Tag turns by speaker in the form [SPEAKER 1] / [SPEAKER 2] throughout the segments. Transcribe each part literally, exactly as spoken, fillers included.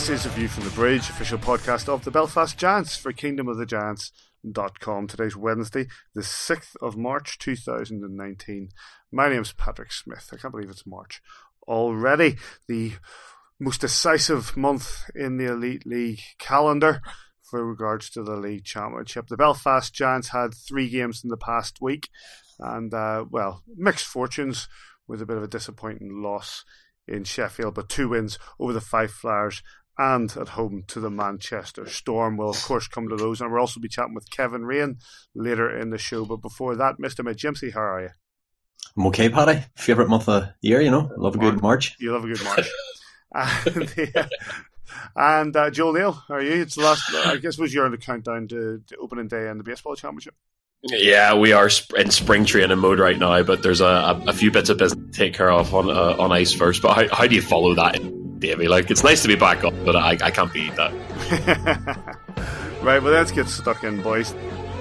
[SPEAKER 1] This is a View from the Bridge, official podcast of the Belfast Giants for kingdom of the giants dot com. Today's Wednesday, the sixth of March two thousand nineteen. My name's Patrick Smith. I can't believe it's March already. The most decisive month in the Elite League calendar for regards to the league championship. The Belfast Giants had three games in the past week and, uh, well, mixed fortunes with a bit of a disappointing loss in Sheffield, but two wins over the Five Flyers and at home to the Manchester Storm. We'll, of course, come to those, and we'll also be chatting with Kevin Rain later in the show. But before that, Mister McJimsey, how are you?
[SPEAKER 2] I'm okay, Paddy. Favourite month of the year, you know. Love a good March.
[SPEAKER 1] You love a good March. and yeah. and uh, Joel Neal, how are you? It's the last, I guess, was you're on the countdown to, to opening day in the baseball championship.
[SPEAKER 3] Yeah, we are in spring training mode right now, but there's a, a, a few bits of business to take care of on uh, on ice first. But how, how do you follow that, Davey? Like, it's nice to be back up, but I, I can't beat that.
[SPEAKER 1] Right, well, let's get stuck in, boys.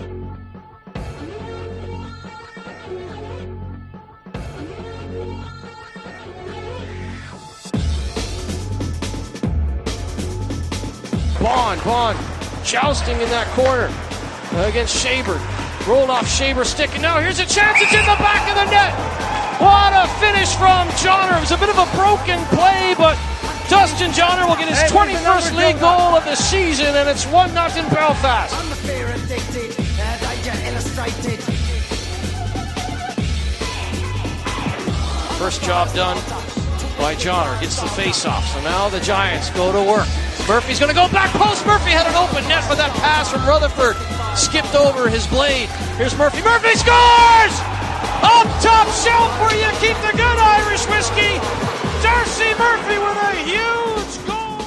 [SPEAKER 4] Bond, Bond, jousting in that corner against Shaber. Rolled off Shaber's stick, and now here's a chance. It's in the back of the net. What a finish from Johnner. It was a bit of a broken play, but Dustin Johnner will get his hey, twenty-first league goal of the season, and it's one nothing Belfast. First job done by Johnner. Gets the face-off, so now the Giants go to work. Murphy's going to go back post. Murphy had an open net, but that pass from Rutherford skipped over his blade. Here's Murphy. Murphy scores! Up top shelf where you keep the good Irish whiskey. Darcy Murphy with a huge goal.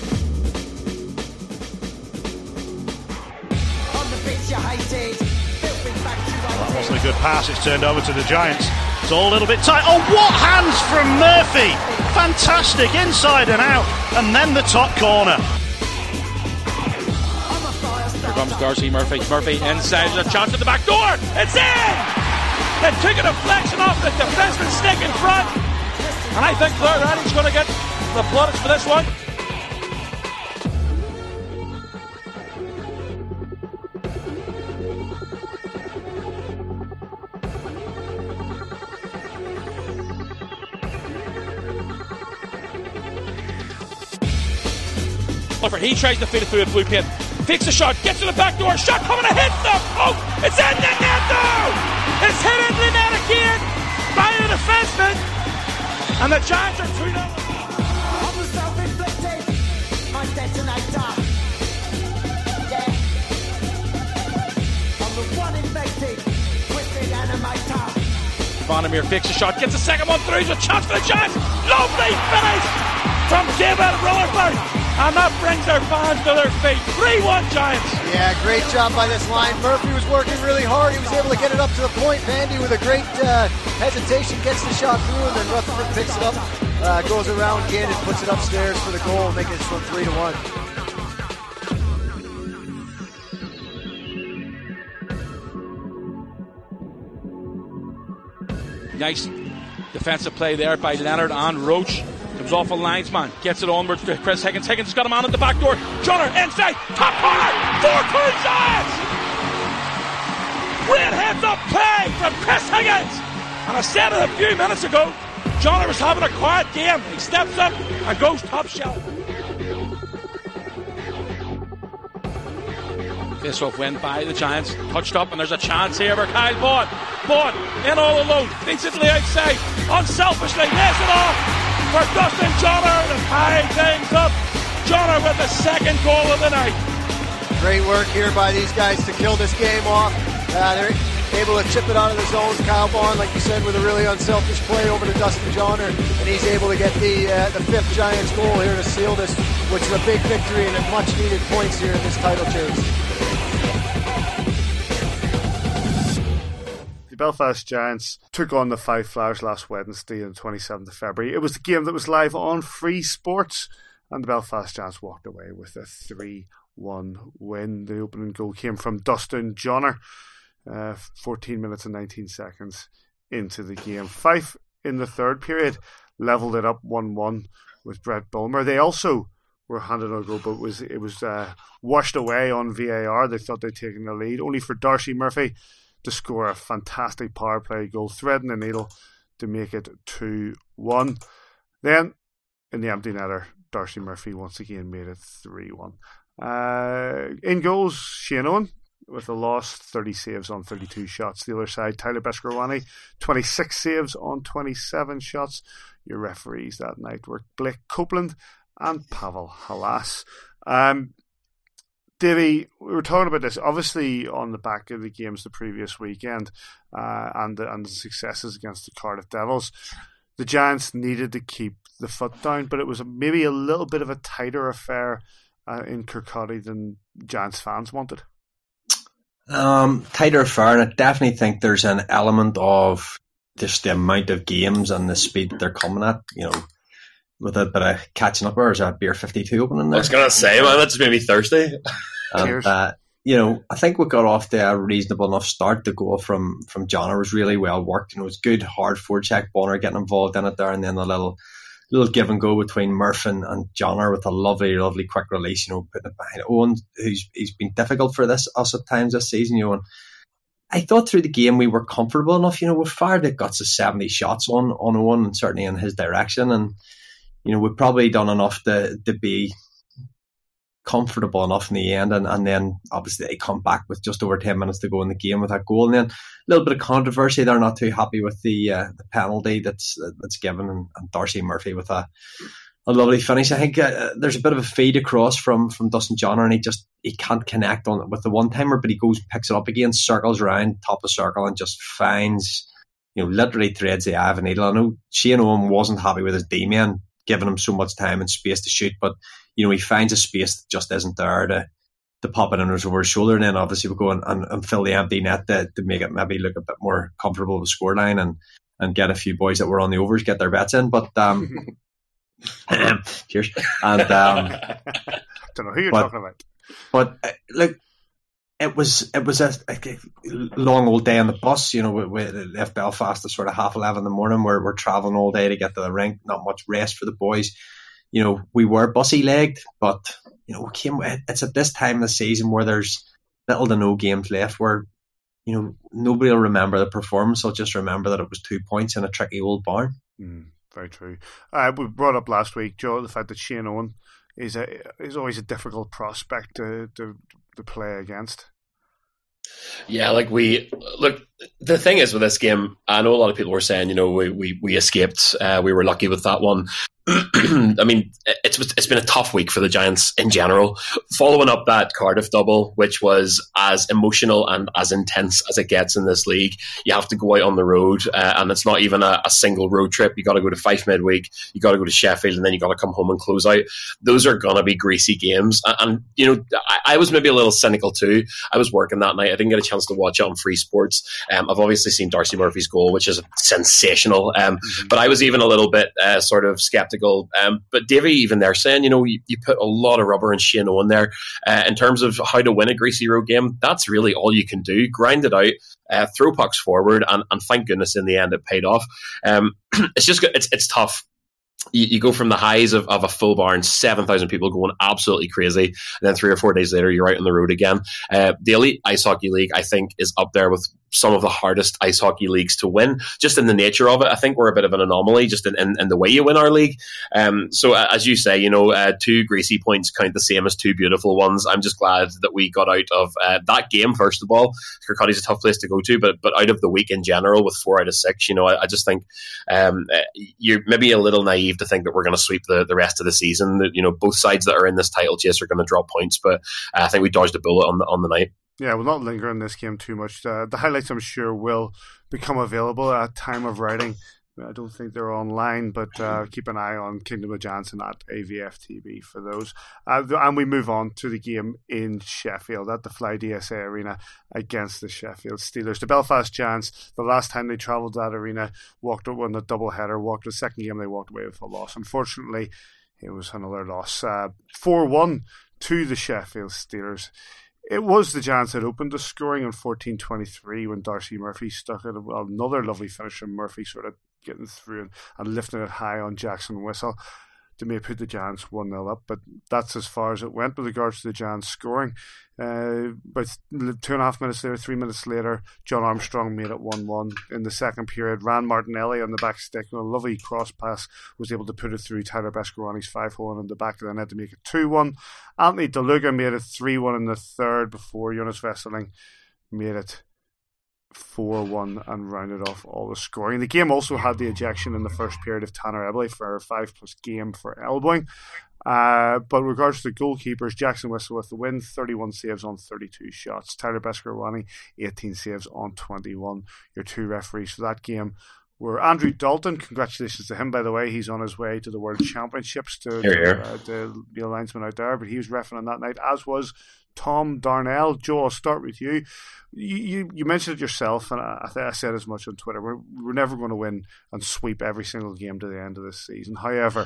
[SPEAKER 4] On the pitch, you hated.
[SPEAKER 5] That wasn't a good pass. It's turned over to the Giants. It's all a little bit tight. Oh, what hands from Murphy! Fantastic, inside and out, and then the top corner.
[SPEAKER 4] Here comes Darcy Murphy. Murphy inside, there's a chance at the back door. It's in! It took a deflection off the defenseman's stick in front. And I think Claire Raddy's going to get the plaudits for this one. He tries to feed it through a blue pin. Fakes a shot, gets to the back door, shot coming to hit the poke. It's in the net though! It's hit in the net again by the defenseman. And the Giants are two nil. On the self-inflicted, my detonator. Yeah. On the one infected, twisted animator. Bonamir fakes a shot, gets a second one through, a chance for the Giants. Lovely finish from David Rutherford. And that brings their fans to their feet. three one Giants.
[SPEAKER 6] Yeah, great job by this line. Murphy was working really hard. He was able to get it up to the point. Vandy with a great uh, hesitation gets the shot through, and then Rutherford picks it up, uh, goes around again and puts it upstairs for the goal, making it from three to one.
[SPEAKER 4] Nice defensive play there by Leonard and Roach. Comes off a linesman, gets it onwards to Chris Higgins. Higgins has got him on at the back door. Johnner inside, top corner, four two Giants! Great heads up play from Chris Higgins. And I said it a few minutes ago, Johnner was having a quiet game. He steps up and goes top shelf. Face-off win by the Giants, touched up, and there's a chance here for Kyle Bond. Bond in all alone, decently outside, unselfishly lays it off for Dustin Johnner to tie things up. Johnner with the second goal of the night.
[SPEAKER 6] Great work here by these guys to kill this game off. Uh, they're able to chip it out of the zone. Kyle Bond, like you said, with a really unselfish play over to Dustin Johnner, and he's able to get the uh, the fifth Giants goal here to seal this, which is a big victory and a much needed points here in this title chase.
[SPEAKER 1] Belfast Giants took on the Five Flyers last Wednesday on the twenty-seventh of February. It was the game that was live on Free Sports, and the Belfast Giants walked away with a three one win. The opening goal came from Dustin Johnner, uh, fourteen minutes and nineteen seconds into the game. Fife in the third period levelled it up one one with Brett Bulmer. They also were handed a goal, but it was, it was uh, washed away on V A R. They thought they'd taken the lead, only for Darcy Murphy to score a fantastic power play goal, threading the needle to make it two one. Then, in the empty netter, Darcy Murphy once again made it three one. Uh, in goals, Shane Owen with a loss, thirty saves on thirty-two shots. The other side, Tyler Beskorowany, twenty-six saves on twenty-seven shots. Your referees that night were Blake Copeland and Pavel Halas. Um, Davey, we were talking about this, obviously on the back of the games the previous weekend uh, and, the, and the successes against the Cardiff Devils. The Giants needed to keep the foot down, but it was maybe a little bit of a tighter affair uh, in Kirkcaldy than Giants fans wanted.
[SPEAKER 2] Um, tighter affair, and I definitely think there's an element of just the amount of games and the speed they're coming at, you know, with a bit of catching up. Or is that beer fifty-two opening there?
[SPEAKER 3] I was going to say, man, that's made me thirsty.
[SPEAKER 2] And, uh, you know, I think we got off to a reasonable enough start. The goal from from Johnner was really well worked, and it was good, hard forecheck. Bonner getting involved in it there, and then a little little give and go between Murph and, and Johnner with a lovely, lovely quick release, you know, putting it behind Owen, who's he's been difficult for this us at times this season, you know. And I thought through the game we were comfortable enough, you know, we fired the guts of seventy shots on, on Owen and certainly in his direction, and you know, we've probably done enough to to be comfortable enough in the end, and, and then obviously they come back with just over ten minutes to go in the game with that goal, and then a little bit of controversy. They're not too happy with the uh, the penalty that's that's given, and, and Darcy Murphy with a, a lovely finish. I think uh, there's a bit of a feed across from from Dustin Johnner, and he just he can't connect on it with the one timer, but he goes and picks it up again, circles around top of the circle, and just finds, you know, literally threads the eye of a needle. I know Shane Owen wasn't happy with his D-man giving him so much time and space to shoot, but you know, he finds a space that just isn't there to, to pop it in over his shoulder, and then obviously we'll go and, and, and fill the empty net to, to make it maybe look a bit more comfortable with the scoreline, and, and get a few boys that were on the overs get their bets in. But um, cheers. And um,
[SPEAKER 1] don't know who you're
[SPEAKER 2] but,
[SPEAKER 1] talking about.
[SPEAKER 2] But uh, look, it was it was a, a long old day on the bus. You know, we, we left Belfast at sort of half eleven in the morning. We're we're travelling all day to get to the rink. Not much rest for the boys. You know, we were bussy legged, but you know, we came. It's at this time of the season where there's little to no games left, where you know nobody will remember the performance. They'll just remember that it was two points in a tricky old barn.
[SPEAKER 1] Mm, very true. Uh, we brought up last week, Joe, the fact that Shane Owen is a is always a difficult prospect to to, to play against.
[SPEAKER 3] Yeah, like we look. The thing is with this game, I know a lot of people were saying, you know, we we, we escaped. Uh, we were lucky with that one. I mean, it's it's been a tough week for the Giants in general. Following up that Cardiff double, which was as emotional and as intense as it gets in this league, you have to go out on the road, uh, and it's not even a, a single road trip. You got to go to Fife midweek, you got to go to Sheffield, and then you got to come home and close out. Those are gonna be greasy games, and, and you know, I, I was maybe a little cynical too. I was working that night. I didn't get a chance to watch it on Free Sports. Um, I've obviously seen Darcy Murphy's goal, which is sensational, um, mm-hmm. but I was even a little bit uh, sort of skeptical. Um, but Davey, even there saying, you know, you, you put a lot of rubber and Shane Owen there uh, in terms of how to win a greasy road game. That's really all you can do. Grind it out, uh, throw pucks forward, and, and thank goodness in the end it paid off. Um, it's just it's it's tough. You, you go from the highs of, of a full barn, seven thousand people going absolutely crazy, and then three or four days later you're out on the road again. Uh, the Elite Ice Hockey League, I think, is up there with some of the hardest ice hockey leagues to win, just in the nature of it. I think we're a bit of an anomaly just in, in, in the way you win our league. Um, so uh, as you say, you know, uh, two greasy points count the same as two beautiful ones. I'm just glad that we got out of uh, that game, first of all. Kirkcaldy's a tough place to go to, but but out of the week in general with four out of six, you know, I, I just think um, you're maybe a little naive to think that we're going to sweep the, the rest of the season. That, you know, both sides that are in this title chase are going to drop points, but uh, I think we dodged a bullet on the, on the night.
[SPEAKER 1] Yeah, we'll not linger on this game too much. Uh, the highlights, I'm sure, will become available at time of writing. I don't think they're online, but uh, keep an eye on Kingdom of Giants and at A V F T V for those. Uh, and we move on to the game in Sheffield at the Fly D S A Arena against the Sheffield Steelers. The Belfast Giants, the last time they travelled that arena, walked away on the doubleheader, walked the second game, they walked away with a loss. Unfortunately, it was another loss. Uh, four one to the Sheffield Steelers. It was the Giants that opened the scoring on fourteen twenty-three when Darcy Murphy stuck it. Well, another lovely finish from Murphy, sort of getting through and, and lifting it high on Jackson Whistle. they may put the Giants one nil up, but that's as far as it went with regards to the Giants scoring. Uh, but two and a half minutes later, three minutes later, John Armstrong made it one one in the second period. Rand Martinelli on the back stick, a lovely cross pass, was able to put it through Tyler Beskorowany's five hole in the back of the net to make it two one. Anthony DeLuca made it three one in the third before Jonas Vesseling made it four one and rounded off all the scoring. The game also had the ejection in the first period of Tanner Ebley for a five plus game for elbowing. Uh, but with regards to the goalkeepers, Jackson Whistle with the win, thirty-one saves on thirty-two shots. Tyler Beskorowany, eighteen saves on twenty-one. Your two referees for that game were Andrew Dalton. Congratulations to him, by the way. He's on his way to the World Championships to,
[SPEAKER 3] here, here.
[SPEAKER 1] Uh, to the linesman out there, but he was reffing on that night, as was Tom Darnell. Joe, I'll start with you. You, you, you mentioned it yourself, and I, I said as much on Twitter. We're, we're never going to win and sweep every single game to the end of this season. However,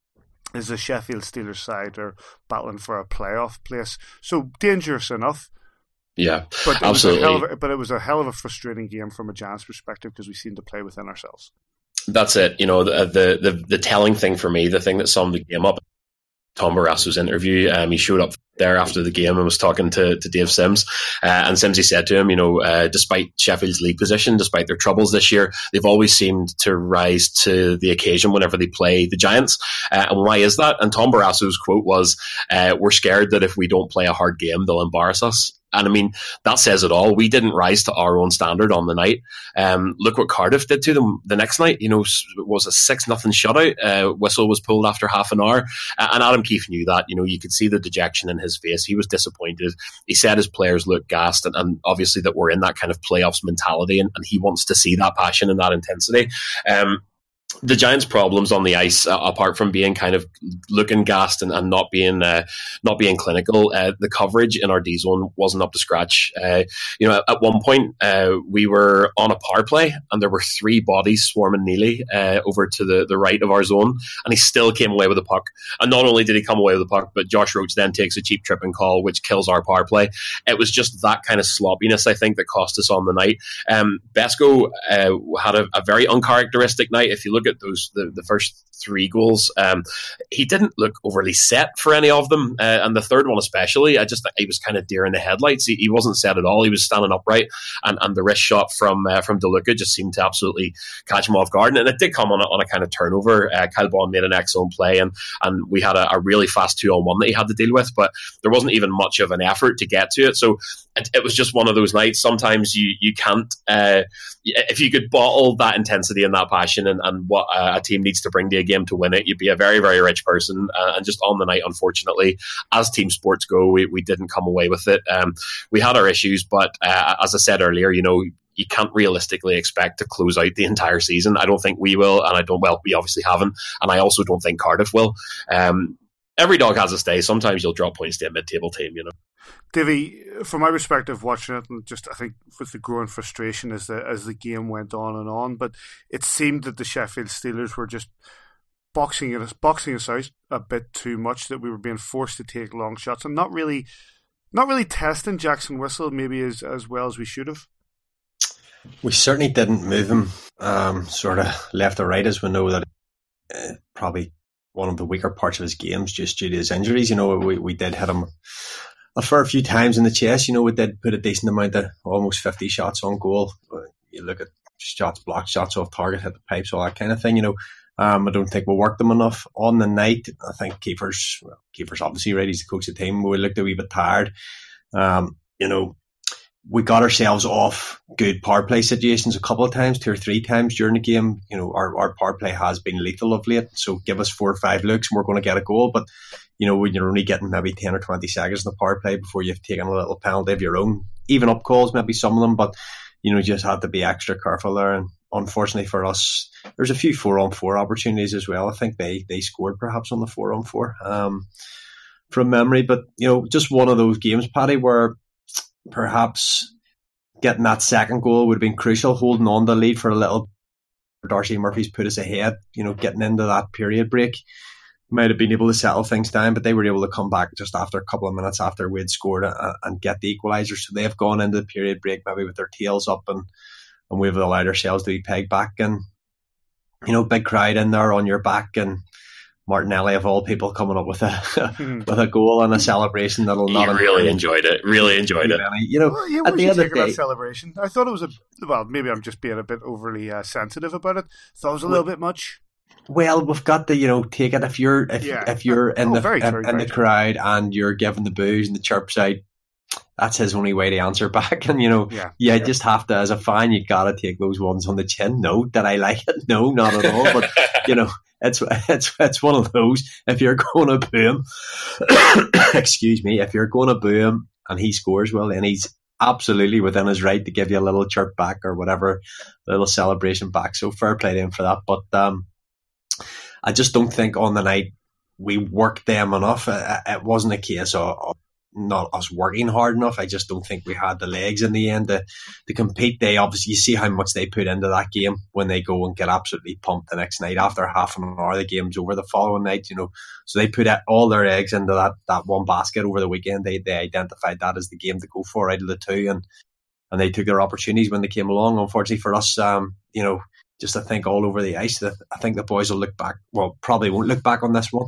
[SPEAKER 1] is the Sheffield Steelers side are battling for a playoff place, so dangerous enough.
[SPEAKER 3] Yeah,
[SPEAKER 1] but it
[SPEAKER 3] absolutely.
[SPEAKER 1] Was a hell of a, but it was a hell of a frustrating game from a Giants perspective because we seemed to play within ourselves.
[SPEAKER 3] That's it. You know, the the the, the telling thing for me, the thing that summed the game up, Tom Barrasso's interview. Um, he showed up there after the game and was talking to, to Dave Sims. Uh, and Simsy said to him, you know, uh, despite Sheffield's league position, despite their troubles this year, they've always seemed to rise to the occasion whenever they play the Giants. Uh, and why is that? And Tom Barrasso's quote was, uh, we're scared that if we don't play a hard game, they'll embarrass us. And I mean, that says it all. We didn't rise to our own standard on the night. Um, look what Cardiff did to them the next night. You know, it was a six nothing shutout. Uh, whistle was pulled after half an hour. Uh, and Adam Keefe knew that. You know, you could see the dejection in his face. He was disappointed. He said his players looked gassed, and, and obviously that we're in that kind of playoffs mentality, and, and he wants to see that passion and that intensity. Um, The Giants' problems on the ice, uh, apart from being kind of looking gassed and, and not being uh, not being clinical, uh, the coverage in our D zone wasn't up to scratch. Uh, you know, at one point uh, we were on a power play and there were three bodies swarming Neely uh, over to the, the right of our zone, and he still came away with the puck. And not only did he come away with the puck, but Josh Roach then takes a cheap tripping call, which kills our power play. It was just that kind of sloppiness, I think, that cost us on the night. Um, Besko uh, had a, a very uncharacteristic night. If you look at those the, the first three goals, um, he didn't look overly set for any of them, uh, and the third one especially, I just he was kind of deer in the headlights. He, he wasn't set at all. He was standing upright, and, and the wrist shot from uh, from DeLuca just seemed to absolutely catch him off guard, and it did come on a, on a kind of turnover. uh, Kyle Bond made an excellent play, and, and we had a, a really fast two on one that he had to deal with, but there wasn't even much of an effort to get to it, so it, it was just one of those nights. Sometimes you, you can't uh, if you could bottle that intensity and that passion and, and what a team needs to bring to a game to win it, you'd be a very, very rich person. Uh, and just on the night, unfortunately, as team sports go, we, we didn't come away with it. Um, we had our issues, but uh, as I said earlier, you know, you can't realistically expect to close out the entire season. I don't think we will, and I don't, well, we obviously haven't, and I also don't think Cardiff will. Um, every dog has a day. Sometimes you'll drop points to a mid-table team, you know.
[SPEAKER 1] Davey, from my perspective, watching it, and just I think with the growing frustration as the as the game went on and on, but it seemed that the Sheffield Steelers were just boxing us boxing us out a bit too much. That we were being forced to take long shots and not really, not really testing Jackson Whistle maybe as as well as we should have.
[SPEAKER 2] We certainly didn't move him um, sort of left or right, as we know that uh, probably one of the weaker parts of his games just due to his injuries. You know, we we did hit him a fair few times in the chest. You know, we did put a decent amount of almost fifty shots on goal. You look at shots blocked, shots off target, hit the pipes, all that kind of thing. You know, um, I don't think we worked them enough on the night. I think Kiefer's well, Kiefer's obviously right. He's the coach of the team. We looked a wee bit tired. Um, you know, we got ourselves off good power play situations a couple of times, two or three times during the game. You know, our, our power play has been lethal of late. So give us four or five looks and we're going to get a goal. But, you know, when you're only getting maybe ten or twenty seconds in the power play before you've taken a little penalty of your own, even up calls, maybe some of them. But, you know, just had to be extra careful there. And unfortunately for us, there's a few four on four opportunities as well. I think they, they scored perhaps on the four on four um, from memory. But, you know, just one of those games, Paddy, where perhaps getting that second goal would have been crucial, holding on to the lead for a little. Darcy Murphy's put us ahead, you know, getting into that period break. Might have been able to settle things down, but they were able to come back just after a couple of minutes after we'd scored a, and get the equaliser. So they've gone into the period break maybe with their tails up, and, and we've allowed ourselves to be pegged back. And, you know, big crowd in there on your back, and Martinelli of all people coming up with a with a goal and a celebration that'll
[SPEAKER 3] he
[SPEAKER 2] not
[SPEAKER 3] really enjoyed it. Really enjoyed it.
[SPEAKER 2] You know,
[SPEAKER 1] well, yeah,
[SPEAKER 2] at the end of the day,
[SPEAKER 1] that celebration, I thought it was a well. Maybe I'm just being a bit overly uh, sensitive about it. Thought it was a little bit much.
[SPEAKER 2] Well, we've got to, you know, take it if you're if
[SPEAKER 1] yeah.
[SPEAKER 2] if you're in
[SPEAKER 1] oh,
[SPEAKER 2] the
[SPEAKER 1] very
[SPEAKER 2] in,
[SPEAKER 1] true,
[SPEAKER 2] in
[SPEAKER 1] very
[SPEAKER 2] the
[SPEAKER 1] true.
[SPEAKER 2] crowd and you're giving the boos and the chirps out. That's his only way to answer back. And, you know,
[SPEAKER 1] yeah,
[SPEAKER 2] you yeah. just have to, as a fan, you got to take those ones on the chin. No, did I like it? No, not at all. But, you know, it's it's it's one of those. If you're going to boo him, excuse me, if you're going to boo him and he scores, well, then he's absolutely within his right to give you a little chirp back or whatever, a little celebration back. So fair play to him for that. But um, I just don't think on the night we worked them enough. It wasn't a case of not us working hard enough. I just don't think we had the legs in the end to, to compete. They obviously, you see how much they put into that game when they go and get absolutely pumped the next night. After half an hour, the game's over the following night, you know. So they put all their eggs into that, that one basket over the weekend. They they identified that as the game to go for out of the two, and and they took their opportunities when they came along. Unfortunately for us, um, you know, just I think all over the ice, I think the boys will look back, well, probably won't look back on this one.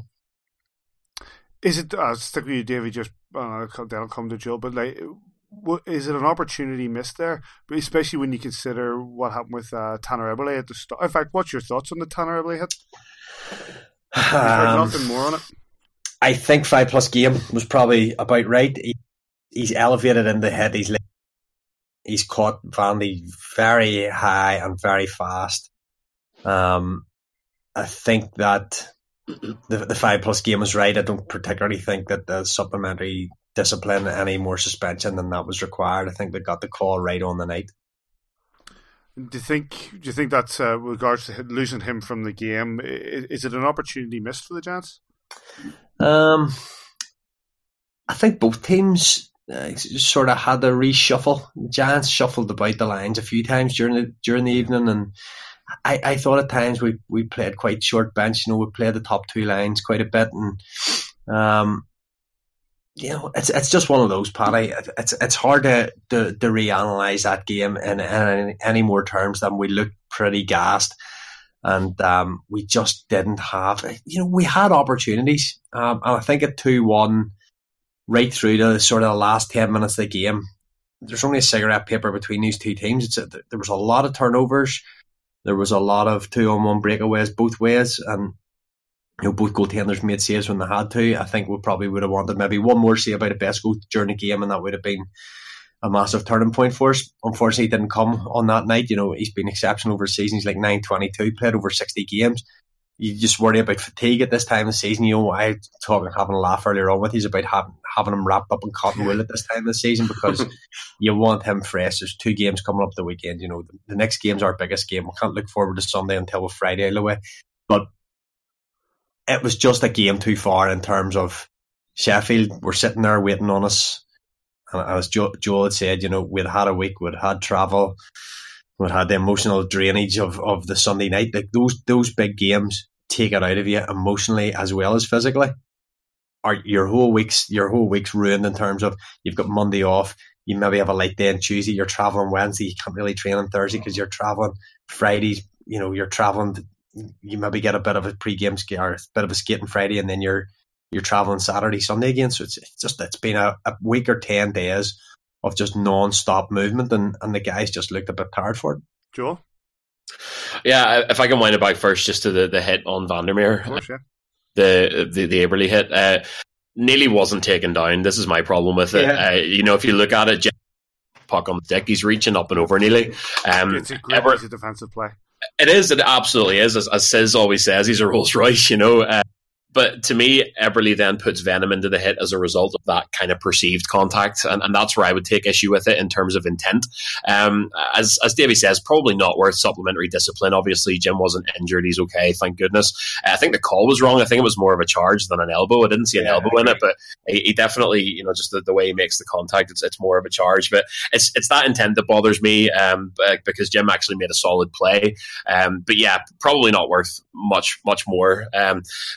[SPEAKER 1] Is it, I'll stick with you, Davey, just, uh, then I'll come to Joe, but like, what, is it an opportunity missed there? But especially when you consider what happened with uh, Tanner Eberle at the start. In fact, what's your thoughts on the Tanner Eberle hit? I've heard
[SPEAKER 2] Um,
[SPEAKER 1] nothing more on it.
[SPEAKER 2] I think five plus game was probably about right. He, he's elevated in the hit. He's he's caught Vandy very high and very fast. Um, I think that the the five plus game was right. I don't particularly think that the supplementary discipline any more suspension than that was required. I think they got the call right on the night.
[SPEAKER 1] Do you think? Do you think that's uh, with regards to losing him from the game? Is it an opportunity missed for the Giants?
[SPEAKER 2] Um, I think both teams uh, sort of had a reshuffle. The Giants shuffled about the lines a few times during the during the evening, and I, I thought at times we, we played quite short bench. You know, we played the top two lines quite a bit, and um, you know, it's it's just one of those, Paddy. It's it's hard to to, to reanalyze that game in, in any more terms than we looked pretty gassed. And um, we just didn't have, you know, we had opportunities. Um, and I think at two one, right through to sort of the last ten minutes of the game, there's only a cigarette paper between these two teams. It's a, there was a lot of turnovers. There was a lot of two-on-one breakaways both ways. And, you know, both goaltenders made saves when they had to. I think we probably would have wanted maybe one more save by the best goal during the game, and that would have been a massive turning point for us. Unfortunately, he didn't come on that night. You know, he's been exceptional over the season. He's like nine twenty-two, played over sixty games. You just worry about fatigue at this time of the season. You know, I was talking, having a laugh earlier on with he's about having having him wrapped up in cotton wool at this time of the season because you want him fresh. There's two games coming up the weekend. You know, the, the next game's our biggest game. We can't look forward to Sunday until Friday out of the way. But it was just a game too far in terms of Sheffield were sitting there waiting on us. And as Joel, Joel had said, you know, we'd had a week, we'd had travel, we'd had the emotional drainage of, of the Sunday night. Like those those big games take it out of you emotionally as well as physically. Or your whole week's your whole week's ruined in terms of you've got Monday off, you maybe have a light day on Tuesday, you're traveling Wednesday, you can't really train on Thursday because you're traveling Friday. You know, you're traveling. You maybe get a bit of a pre-game skate or a bit of a skate on Friday, and then you're. You're traveling Saturday, Sunday again, so it's, it's just it's been a, a week or ten days of just non-stop movement, and, and the guys just looked a bit tired for it.
[SPEAKER 1] Joel?
[SPEAKER 3] Yeah, if I can wind it back first, just to the, the hit on Vandermeer,
[SPEAKER 1] Of course, yeah.
[SPEAKER 3] the the the Eberle hit, uh, nearly wasn't taken down. This is my problem with it.
[SPEAKER 2] Yeah.
[SPEAKER 3] Uh, you know, if you look at it, Jim, puck on the stick, he's reaching up and over nearly. Um,
[SPEAKER 1] It's a great
[SPEAKER 3] Eber-
[SPEAKER 1] piece of defensive play.
[SPEAKER 3] It is. It absolutely is. As, as Sis always says, he's a Rolls Royce, you know. Uh, But to me, Eberle then puts venom into the hit as a result of that kind of perceived contact, and, and that's where I would take issue with it in terms of intent. Um, as as Davey says, probably not worth supplementary discipline. Obviously, Jim wasn't injured; he's okay, thank goodness. I think the call was wrong. I think it was more of a charge than an elbow. I didn't see an
[SPEAKER 2] Yeah,
[SPEAKER 3] elbow in it, but he, he definitely, you know, just the, the way he makes the contact, it's it's more of a charge. But it's it's that intent that bothers me, um, because Jim actually made a solid play. Um, but yeah, probably not worth much much more. Um, but really, I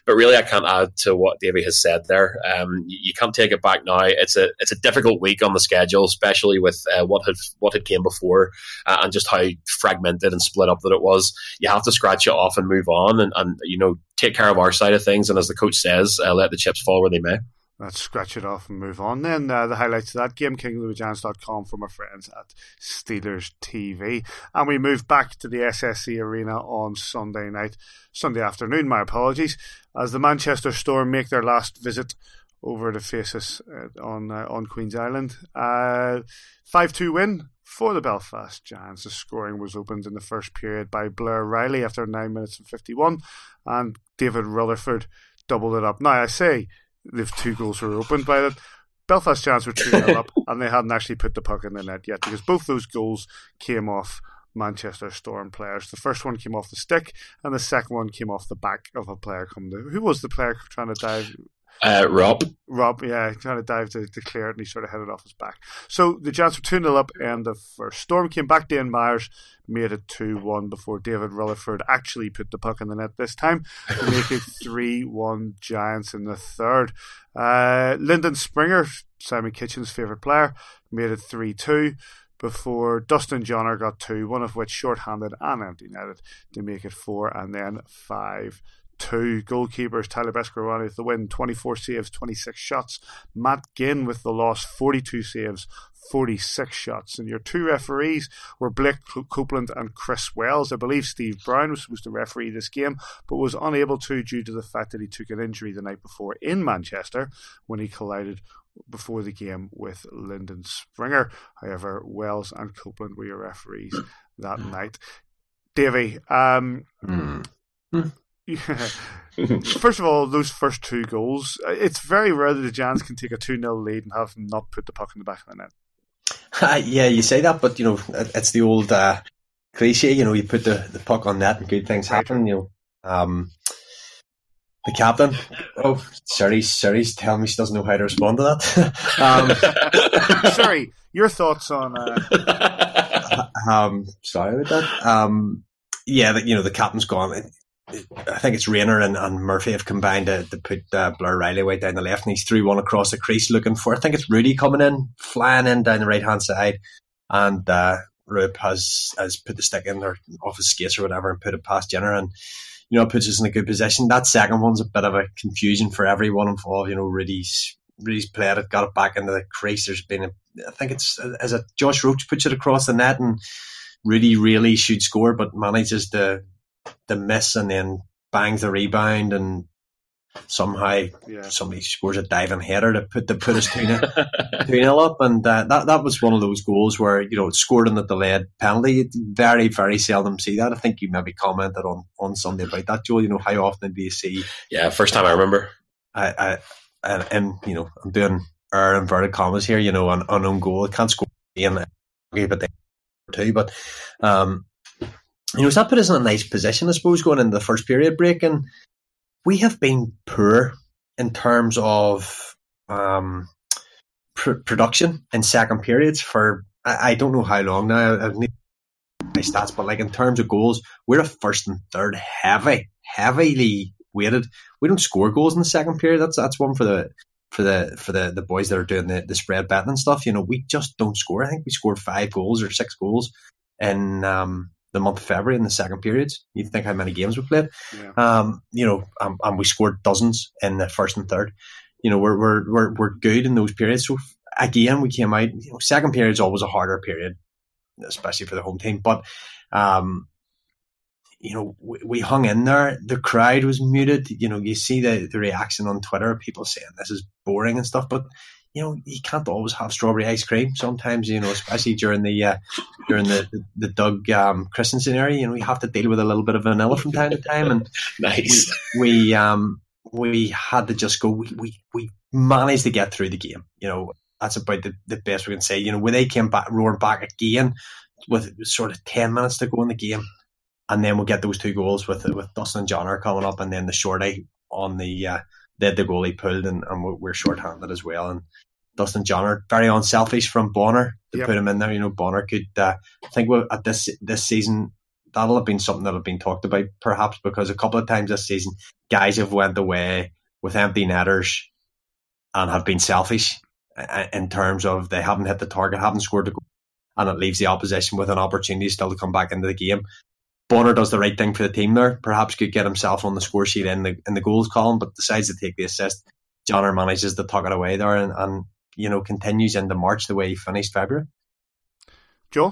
[SPEAKER 3] can't add to what Davey has said there. Um, you, you can't take it back now. It's a it's a difficult week on the schedule, especially with uh, what had what had came before uh, and just how fragmented and split up that it was. You have to scratch it off and move on, and, and you know take care of our side of things. And as the coach says, uh, let the chips fall where they may.
[SPEAKER 1] Let's scratch it off and move on then. Uh, the highlights of that game, kingdom of the giants dot com from our friends at Steelers T V. And we move back to the S S C Arena on Sunday night, Sunday afternoon, my apologies, as the Manchester Storm make their last visit over to face us uh, on, uh, on Queen's Island. Uh, five two win for the Belfast Giants. The scoring was opened in the first period by Blair Riley after nine minutes and fifty-one, and David Rutherford doubled it up. Now, I say, the two goals were opened by it. Belfast Giants were two nil up, and they hadn't actually put the puck in the net yet, because both those goals came off Manchester Storm players. The first one came off the stick, and the second one came off the back of a player coming to. Who was the player trying to dive?
[SPEAKER 3] Uh, Rob.
[SPEAKER 1] Rob, yeah, trying to dive to, to clear it, and he sort of headed off his back. So the Giants were two nil up, and the first Storm came back. Dane Myers made it two one before David Rutherford actually put the puck in the net this time to make it three one Giants in the third. Uh, Lyndon Springer, Simon Kitchen's favourite player, made it three two before Dustin Johnner got two, one of which short-handed and empty-netted, to make it four, and then five two. Goalkeepers, Tyler Beskorowany with the win, twenty-four saves, twenty-six shots. Matt Ginn with the loss, forty-two saves, forty-six shots. And your two referees were Blake Copeland and Chris Wells. I believe Steve Brown was supposed to referee this game, but was unable to due to the fact that he took an injury the night before in Manchester when he collided before the game with Lyndon Springer. However, Wells and Copeland were your referees that night. Davey, um... Mm. Mm. Yeah. First of all, those first two goals, it's very rare that the Giants can take a two nil lead and have not put the puck in the back of the net.
[SPEAKER 2] Uh, yeah, you say that, but you know, it's the old uh, cliche, you know, you put the, the puck on net and good things happen, you know. Um, the captain, oh, Siri's, Siri's telling me she doesn't know how to respond to
[SPEAKER 1] that. um, Sorry, your thoughts on... Uh...
[SPEAKER 2] um, sorry about that. Um, yeah, the, you know, the captain's gone. I think it's Rayner and, and Murphy have combined to, to put uh, Blair Riley way down the left, and he's threw one across the crease looking for, I think it's Rudy coming in, flying in down the right hand side, and uh, Rube has has put the stick in or off his skates or whatever and put it past Jenner, and you know, it puts us in a good position. That second one's a bit of a confusion for everyone involved. You know, Rudy's Rudy's played it, got it back into the crease. There's been a, I think it's as a Josh Roach puts it across the net, and Rudy really should score but manages to the miss and then bangs the rebound, and somehow yeah. somebody scores a diving header to put to put us two nil up, and uh, that that was one of those goals where you know it scored in the delayed penalty. You very very seldom see that. I think you maybe commented on, on Sunday about that, Joel. You know, how often do you see?
[SPEAKER 3] Yeah, first time I remember.
[SPEAKER 2] I, I and, and you know I'm doing air inverted commas here. You know, an unknown goal. I can't score in but they two, but um. You know, so that put us in a nice position, I suppose, going into the first period break. And we have been poor in terms of um, pr- production in second periods for, I, I don't know how long now. I need my stats, but like in terms of goals, we're a first and third heavy, heavily weighted. We don't score goals in the second period. That's that's one for the for the for the, the boys that are doing the, the spread betting and stuff. You know, we just don't score. I think we scored five goals or six goals in um, the month of February in the second periods. You think how many games we played, yeah. um, you know, um, and we scored dozens in the first and third. You know, we're we're we're we're good in those periods. So again, we came out. You know, second period is always a harder period, especially for the home team. But um, you know, we, we hung in there. The crowd was muted. You know, you see the the reaction on Twitter, people saying this is boring and stuff. But you know, you can't always have strawberry ice cream. Sometimes, you know, especially during the uh, during the the, the Doug um, Christensen era, you know, you have to deal with a little bit of vanilla from time to time. And
[SPEAKER 3] nice.
[SPEAKER 2] We, we um we had to just go. We, we we managed to get through the game. You know, that's about the, the best we can say. You know, when they came back, roaring back again with sort of ten minutes to go in the game, and then we'll get those two goals with with Dustin Johnner coming up, and then the shorty on the uh, the, the goal he pulled, and, and we're short-handed as well. And Dustin Johnner, very unselfish from Bonner to yep. put him in there. You know, Bonner could, uh, I think at this this season, that'll have been something that'll have been talked about perhaps, because a couple of times this season, guys have went away with empty netters and have been selfish in terms of they haven't hit the target, haven't scored the goal, and it leaves the opposition with an opportunity still to come back into the game. Bonner does the right thing for the team there. Perhaps could get himself on the score sheet in the in the goals column, but decides to take the assist. Johnner manages to tuck it away there and, and you know continues into March the way he finished February.
[SPEAKER 1] Joe?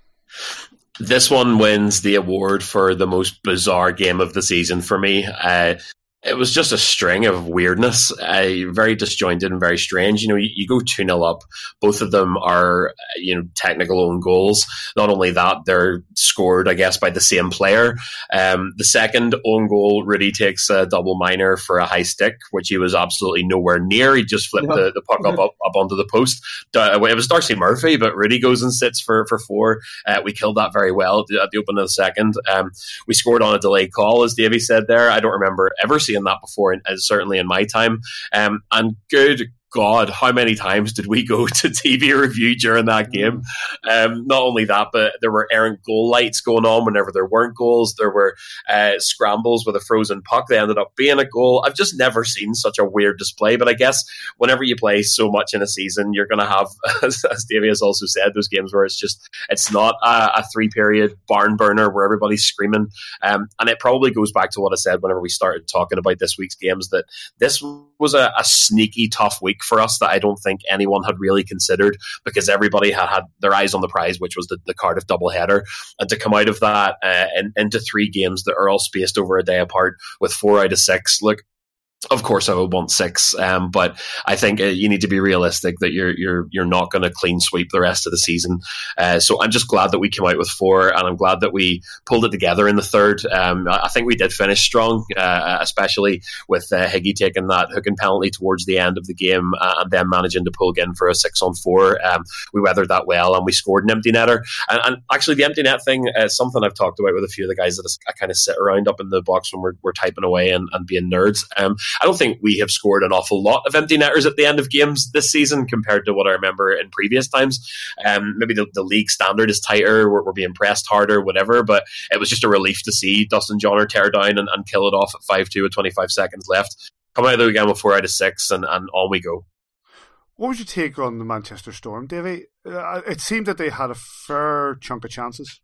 [SPEAKER 3] This one wins the award for the most bizarre game of the season for me. Uh, it was just a string of weirdness, uh, very disjointed and very strange. You know, you, you go two nil up. Both of them are, you know, technical own goals. Not only that, they're scored, I guess, by the same player. Um, the second own goal, Rudy takes a double minor for a high stick, which he was absolutely nowhere near. He just flipped yeah. the, the puck up, up up onto the post. It was Darcy Murphy, but Rudy goes and sits for, for four. Uh, we killed that very well at the, at the open of the second. Um, we scored on a delayed call, as Davey said there. I don't remember ever seeing that before, in, uh, certainly in my time. Um, and good God, how many times did we go to T V review during that game? Um, not only that, but there were errant goal lights going on whenever there weren't goals. There were uh, scrambles with a frozen puck. They ended up being a goal. I've just never seen such a weird display. But I guess whenever you play so much in a season, you're going to have, as, as Davey has also said, those games where it's just, it's not a, a three-period barn burner where everybody's screaming. Um, and it probably goes back to what I said whenever we started talking about this week's games, that this was a, a sneaky, tough week for us that I don't think anyone had really considered, because everybody had had their eyes on the prize, which was the, the Cardiff doubleheader, and to come out of that uh, and into three games that are all spaced over a day apart with four out of six. Look, of course, I would want six, um, but I think uh, you need to be realistic that you're you're you're not going to clean sweep the rest of the season. Uh, so I'm just glad that we came out with four, and I'm glad that we pulled it together in the third. Um, I think we did finish strong, uh, especially with uh, Higgy taking that hooking penalty towards the end of the game uh, and then managing to pull again for a six on four. Um, we weathered that well, and we scored an empty netter. And, and actually, the empty net thing is uh, something I've talked about with a few of the guys that I kind of sit around up in the box when we're, we're typing away and, and being nerds. Um, I don't think we have scored an awful lot of empty netters at the end of games this season compared to what I remember in previous times. Um, maybe the, the league standard is tighter, we're, we're being pressed harder, whatever, but it was just a relief to see Dustin Johnner tear down and, and kill it off at five two with twenty-five seconds left. Come out of the game with four out of six, and, and on we go.
[SPEAKER 1] What was your take on the Manchester Storm, Davey? Uh, it seemed that they had a fair chunk of chances.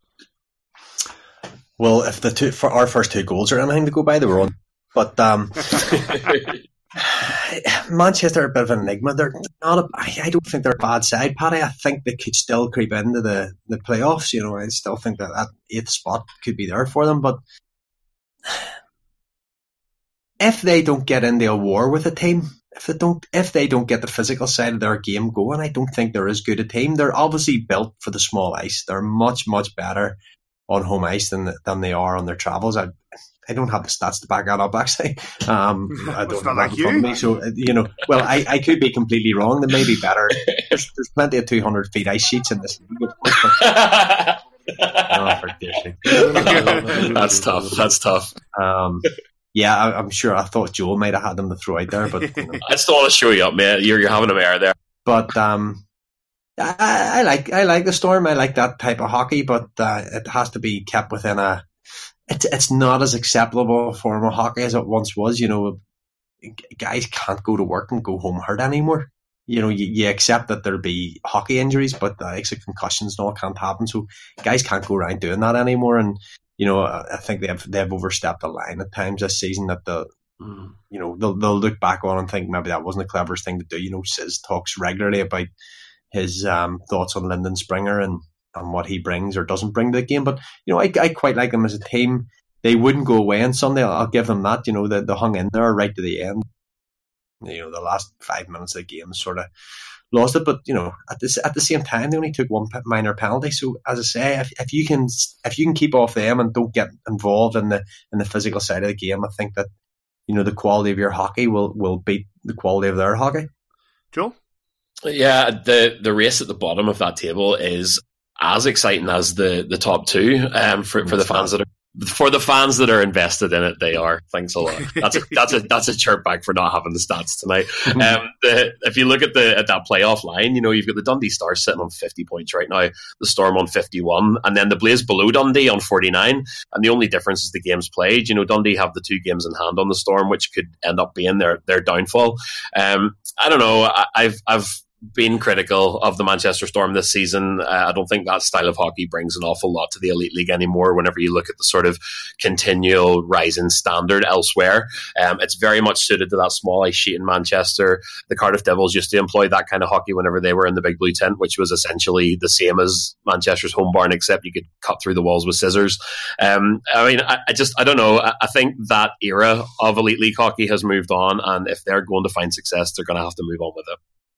[SPEAKER 2] Well, if the two for our first two goals are anything to go by, they were on. But um, Manchester are a bit of an enigma. They're not. A, I don't think they're a bad side, Paddy. I think they could still creep into the, the playoffs. You know, I still think that that eighth spot could be there for them. But if they don't get into a war with a team, if they don't, if they don't get the physical side of their game going, I don't think they're as good a team. They're obviously built for the small ice. They're much, much better on home ice than than they are on their travels. I I don't have the stats to back that up, actually. Um, I don't
[SPEAKER 1] not like you.
[SPEAKER 2] Me, so, you know, well, I, I could be completely wrong. They may be better. There's, there's plenty of two hundred feet ice sheets in this league. Oh, for dear sake.
[SPEAKER 3] That's tough. That's tough.
[SPEAKER 2] Um, yeah, I, I'm sure. I thought Joe might have had them to throw out there, but you know.
[SPEAKER 3] I still want to show you up, man. You're you're having a mare there.
[SPEAKER 2] But um, I, I like I like the Storm. I like that type of hockey, but uh, it has to be kept within a. It's it's not as acceptable a form of hockey as it once was. You know, guys can't go to work and go home hurt anymore. You know, you, you accept that there'll be hockey injuries, but the likes of concussions and all can't happen. So guys can't go around doing that anymore. And you know, I think they have they have overstepped the line at times this season. That the mm. you know they'll they'll look back on and think maybe that wasn't the cleverest thing to do. You know, Sis talks regularly about his um, thoughts on Lyndon Springer and. and what he brings or doesn't bring to the game. But, you know, I, I quite like them as a team. They wouldn't go away on Sunday. I'll, I'll give them that. You know, they, they hung in there right to the end. You know, the last five minutes of the game sort of lost it. But, you know, at this at the same time, they only took one minor penalty. So, as I say, if, if you can if you can keep off them and don't get involved in the in the physical side of the game, I think that, you know, the quality of your hockey will, will beat the quality of their hockey.
[SPEAKER 1] Joe?
[SPEAKER 3] Yeah, the, the race at the bottom of that table is as exciting as the, the top two um, for, for the fans that are for the fans that are invested in it, they are. Thanks a lot. That's a that's a that's a chirp back for not having the stats tonight. Um, the, if you look at the at that playoff line, you know you've got the Dundee Stars sitting on fifty points right now, the Storm on fifty-one, and then the Blaze below Dundee on forty-nine. And the only difference is the games played. You know, Dundee have the two games in hand on the Storm, which could end up being their their downfall. Um, I don't know. I, I've I've. been critical of the Manchester Storm this season. Uh, I don't think that style of hockey brings an awful lot to the Elite League anymore whenever you look at the sort of continual rising standard elsewhere. Um, it's very much suited to that small ice sheet in Manchester. The Cardiff Devils used to employ that kind of hockey whenever they were in the big blue tent, which was essentially the same as Manchester's home barn, except you could cut through the walls with scissors. Um, I mean, I, I just, I don't know. I, I think that era of Elite League hockey has moved on, and if they're going to find success, they're going to have to move on with it.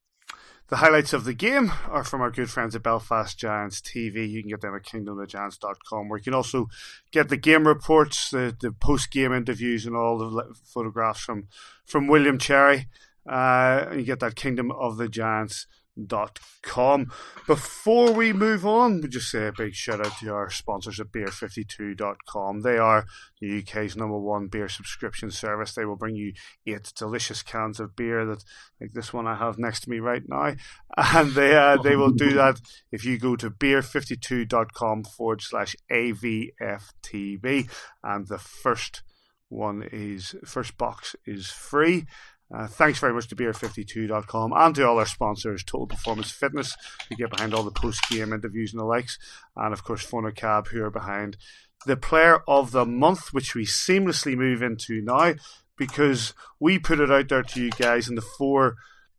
[SPEAKER 1] The highlights of the game are from our good friends at Belfast Giants T V. You can get them at kingdom of the giants dot com, where you can also get the game reports, the, the post-game interviews, and all the photographs from, from William Cherry. Uh, and you get that kingdom of the giants dot com. Before we move on, we just say a big shout out to our sponsors at beer fifty-two dot com. They are the U K's number one beer subscription service. They will bring you eight delicious cans of beer, that like this one I have next to me right now, and they uh, they will do that if you go to beer fifty-two dot com forward slash A V F T B, and the first one is first box is free. Uh, thanks very much to beer fifty-two dot com and to all our sponsors, Total Performance Fitness, who get behind all the post-game interviews and the likes, and of course Fonacab, who are behind the Player of the Month, which we seamlessly move into now because we put it out there to you guys, and the four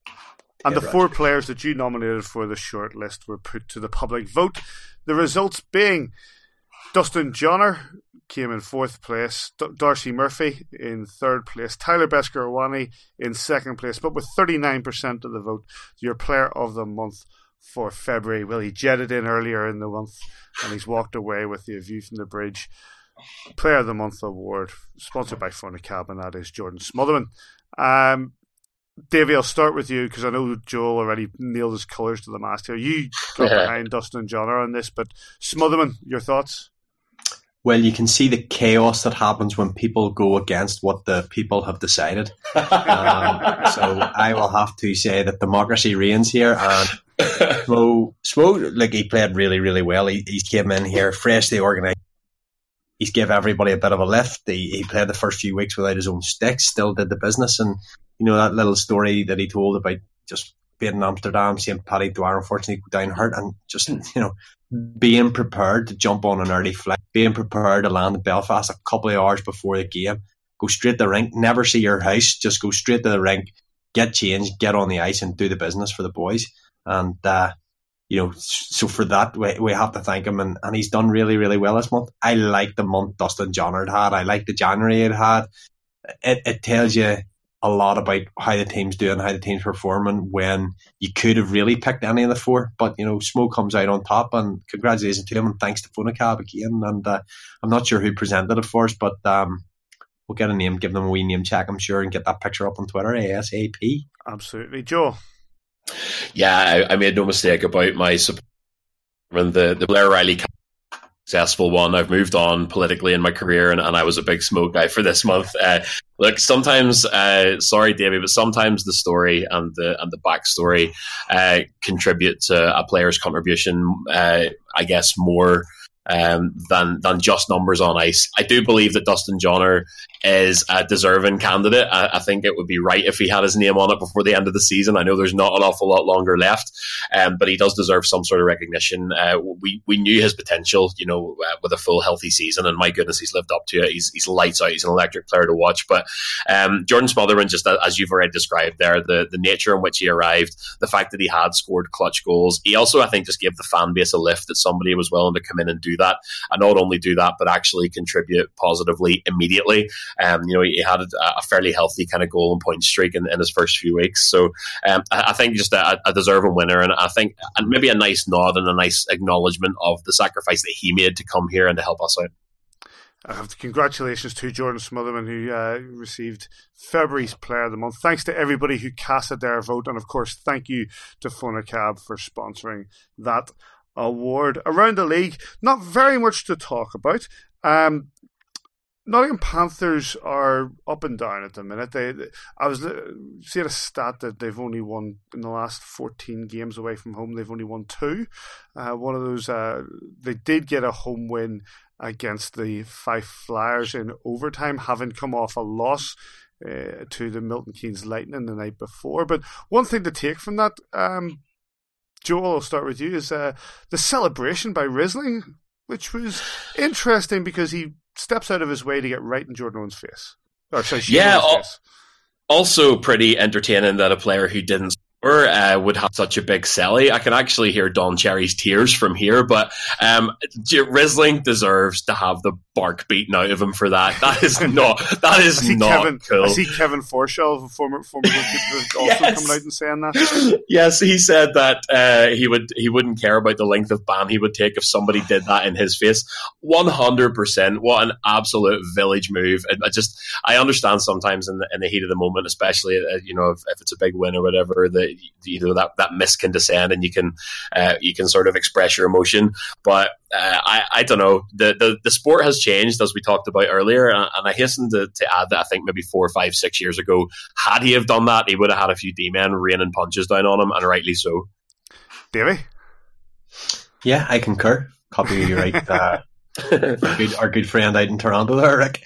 [SPEAKER 1] and yeah, the right. four players that you nominated for the short list were put to the public vote. The results being Dustin Johnner came in fourth place, D- Darcy Murphy in third place, Tyler Beskorowany in second place, but with thirty-nine percent of the vote, your Player of the Month for February. Well, he jetted in earlier in the month and he's walked away with the View from the Bridge Player of the Month award, sponsored by Fonacab, and that is Jordan Smotherman. Um, Davey, I'll start with you because I know Joel already nailed his colours to the mast here. You got yeah. behind Dustin Johnner on this, but Smotherman, your thoughts?
[SPEAKER 2] Well, you can see the chaos that happens when people go against what the people have decided. um, so I will have to say that democracy reigns here. And Smo, Smo, like he played really, really well. He, he came in here freshly organised. He's gave everybody a bit of a lift. He, he played the first few weeks without his own stick, still did the business. And, you know, that little story that he told about just being in Amsterdam, seeing Paddy Dwyer unfortunately go down hurt, and just, you know, being prepared to jump on an early flight, being prepared to land in Belfast a couple of hours before the game, go straight to the rink, never see your house, just go straight to the rink, get changed, get on the ice and do the business for the boys. And, uh, you know, so for that, we, we have to thank him, and, and he's done really, really well this month. I like the month Dustin Johnner had. I like the January it had. It, it tells you a lot about how the team's doing, how the team's performing, when you could have really picked any of the four. But, you know, Smo comes out on top, and congratulations to him, and thanks to Fonacab again. And uh, I'm not sure who presented it for us, but um, we'll get a name, give them a wee name check, I'm sure, and get that picture up on Twitter ASAP.
[SPEAKER 1] Absolutely. Joe?
[SPEAKER 3] Yeah, I, I made no mistake about my support. The, the Blair Riley successful one. I've moved on politically in my career, and, and I was a big Smo guy for this month. Uh, look, sometimes, uh, sorry, Davey, but sometimes the story and the and the backstory uh, contribute to a player's contribution, uh, I guess, more um, than than just numbers on ice. I do believe that Dustin Johnner is a deserving candidate. I, I think it would be right if he had his name on it before the end of the season. I know there's not an awful lot longer left, um, but he does deserve some sort of recognition. Uh, we we knew his potential, you know, uh, with a full healthy season, and my goodness, he's lived up to it. He's he's lights out. He's an electric player to watch. But um, Jordan Smotherman, just as you've already described there, the the nature in which he arrived, the fact that he had scored clutch goals, he also, I think, just gave the fan base a lift that somebody was willing to come in and do that, and not only do that, but actually contribute positively immediately. Um, you know, he had a, a fairly healthy kind of goal and point streak in, in his first few weeks. So um, I, I think just a, a deserving winner, and I think and maybe a nice nod and a nice acknowledgement of the sacrifice that he made to come here and to help us out.
[SPEAKER 1] Uh, congratulations to Jordan Smotherman, who uh, received February's Player of the Month. Thanks to everybody who casted their vote, and of course, thank you to Fonacab for sponsoring that award. Around the league, not very much to talk about. Um, Nottingham Panthers are up and down at the minute. They, they I was seeing a stat that they've only won in the last fourteen games away from home. They've only won two. Uh, one of those, uh, they did get a home win against the Fife Flyers in overtime, having come off a loss uh, to the Milton Keynes Lightning the night before. But one thing to take from that, um, Joel, I'll start with you, is uh, the celebration by Risling, which was interesting because he steps out of his way to get right in Jordan Owens' face. Or sorry,
[SPEAKER 3] yeah,
[SPEAKER 1] al- face.
[SPEAKER 3] Also pretty entertaining that a player who didn't score uh, would have such a big celly. I can actually hear Don Cherry's tears from here, but um, Risling deserves to have the bark beaten out of him for that. That is not that is not
[SPEAKER 1] Kevin,
[SPEAKER 3] cool.
[SPEAKER 1] I see Kevin Forshaw, former former goalkeeper, also
[SPEAKER 3] Yes.
[SPEAKER 1] coming out and saying that.
[SPEAKER 3] Yes, he said that uh, he would he wouldn't care about the length of ban he would take if somebody did that in his face. One hundred percent. What an absolute village move! I just I understand sometimes in the, in the heat of the moment, especially uh, you know if, if it's a big win or whatever, that you know that that mist can descend and you can uh, you can sort of express your emotion. But uh, I I don't know, the, the the sport has changed, as we talked about earlier, and, and I hasten to, to add that I think maybe four, five, six years ago, had he have done that, he would have had a few D-men raining punches down on him, and rightly so.
[SPEAKER 1] Davey?
[SPEAKER 2] Yeah, I concur. Copy you right. Uh, our, good, our good friend out in Toronto there, Rick.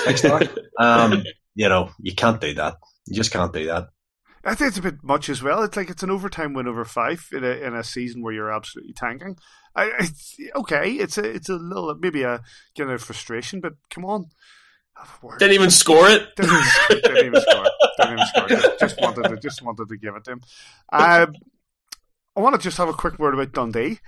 [SPEAKER 2] Um, you know, you can't do that. You just can't do that.
[SPEAKER 1] I think it's a bit much as well. It's like it's an overtime win over Fife in a in a season where you're absolutely tanking. I, it's, okay, it's a it's a little maybe a getting a frustration, but come on,
[SPEAKER 3] didn't even score it.
[SPEAKER 1] Didn't even, didn't even score it. Didn't even score it. Just wanted to just wanted to give it to him. Um, I want to just have a quick word about Dundee.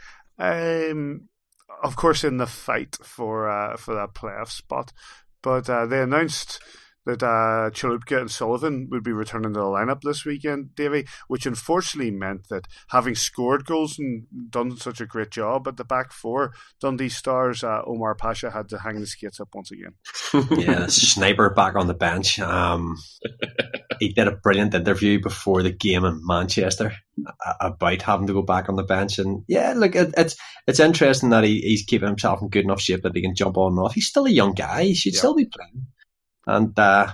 [SPEAKER 1] Um, of course, in the fight for uh, for that playoff spot, but uh, they announced that uh, Chalupka and Sullivan would be returning to the lineup this weekend, Davey, which unfortunately meant that having scored goals and done such a great job at the back four, Dundee Stars, uh, Omar Pasha had to hang the skates up once again.
[SPEAKER 2] Yeah, Sniper back on the bench. Um, he did a brilliant interview before the game in Manchester about having to go back on the bench. And yeah, look, it, it's it's interesting that he, he's keeping himself in good enough shape that he can jump on and off. He's still a young guy. He should yeah. still be playing. And, uh,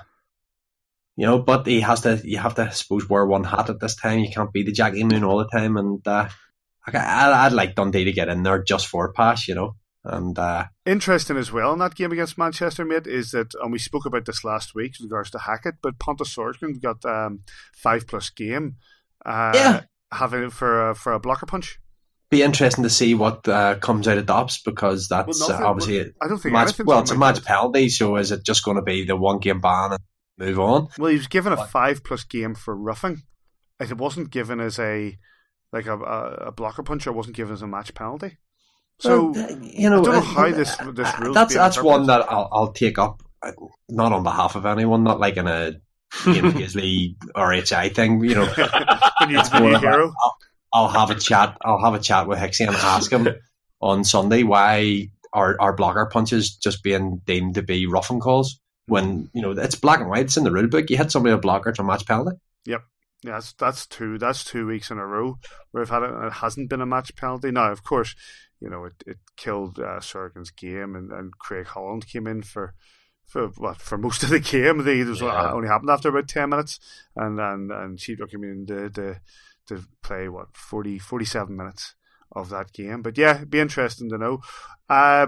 [SPEAKER 2] you know, but he has to, you have to, I suppose, wear one hat at this time. You can't be the Jackie Moon all the time. And uh, I, I'd like Dundee to get in there just for a pass, you know. And uh,
[SPEAKER 1] interesting as well in that game against Manchester, mate, is that, and we spoke about this last week with regards to Hackett, but Pontus Sorensen got um, five plus game uh,
[SPEAKER 2] yeah.
[SPEAKER 1] having it for, a, for a blocker punch.
[SPEAKER 2] Be interesting to see what uh, comes out of Dops, because that's
[SPEAKER 1] well, nothing,
[SPEAKER 2] uh, obviously
[SPEAKER 1] I don't think
[SPEAKER 2] match, well, it's a match
[SPEAKER 1] sense.
[SPEAKER 2] penalty. So is it just going to be the one game ban and move on?
[SPEAKER 1] Well, he was given a five plus game for roughing. It wasn't given as a like a, a blocker punch, or wasn't given as a match penalty. So
[SPEAKER 2] well, you know,
[SPEAKER 1] I don't know
[SPEAKER 2] uh,
[SPEAKER 1] how this this rule.
[SPEAKER 2] That's that's one that I'll, I'll take up, not on behalf of anyone, not like in a Ian Paisley R H I thing. You know,
[SPEAKER 1] when you a hero.
[SPEAKER 2] I'll, I'll have a chat. I'll have a chat with Hixie and ask him on Sunday why are our blocker punches just being deemed to be roughing calls when, you know, it's black and white. It's in the rule book. You hit somebody with a blocker, it's a match penalty.
[SPEAKER 1] Yep. Yeah, that's, that's two. That's two weeks in a row where I've had it. And it hasn't been a match penalty. Now, of course, you know it, it killed uh, Sorkin's game, and, and Craig Holland came in for. For what for most of the game, they, it was yeah. only happened after about ten minutes, and and and Sheetrock came in to, to to play what forty, forty-seven minutes of that game. But yeah, it'd be interesting to know. Uh,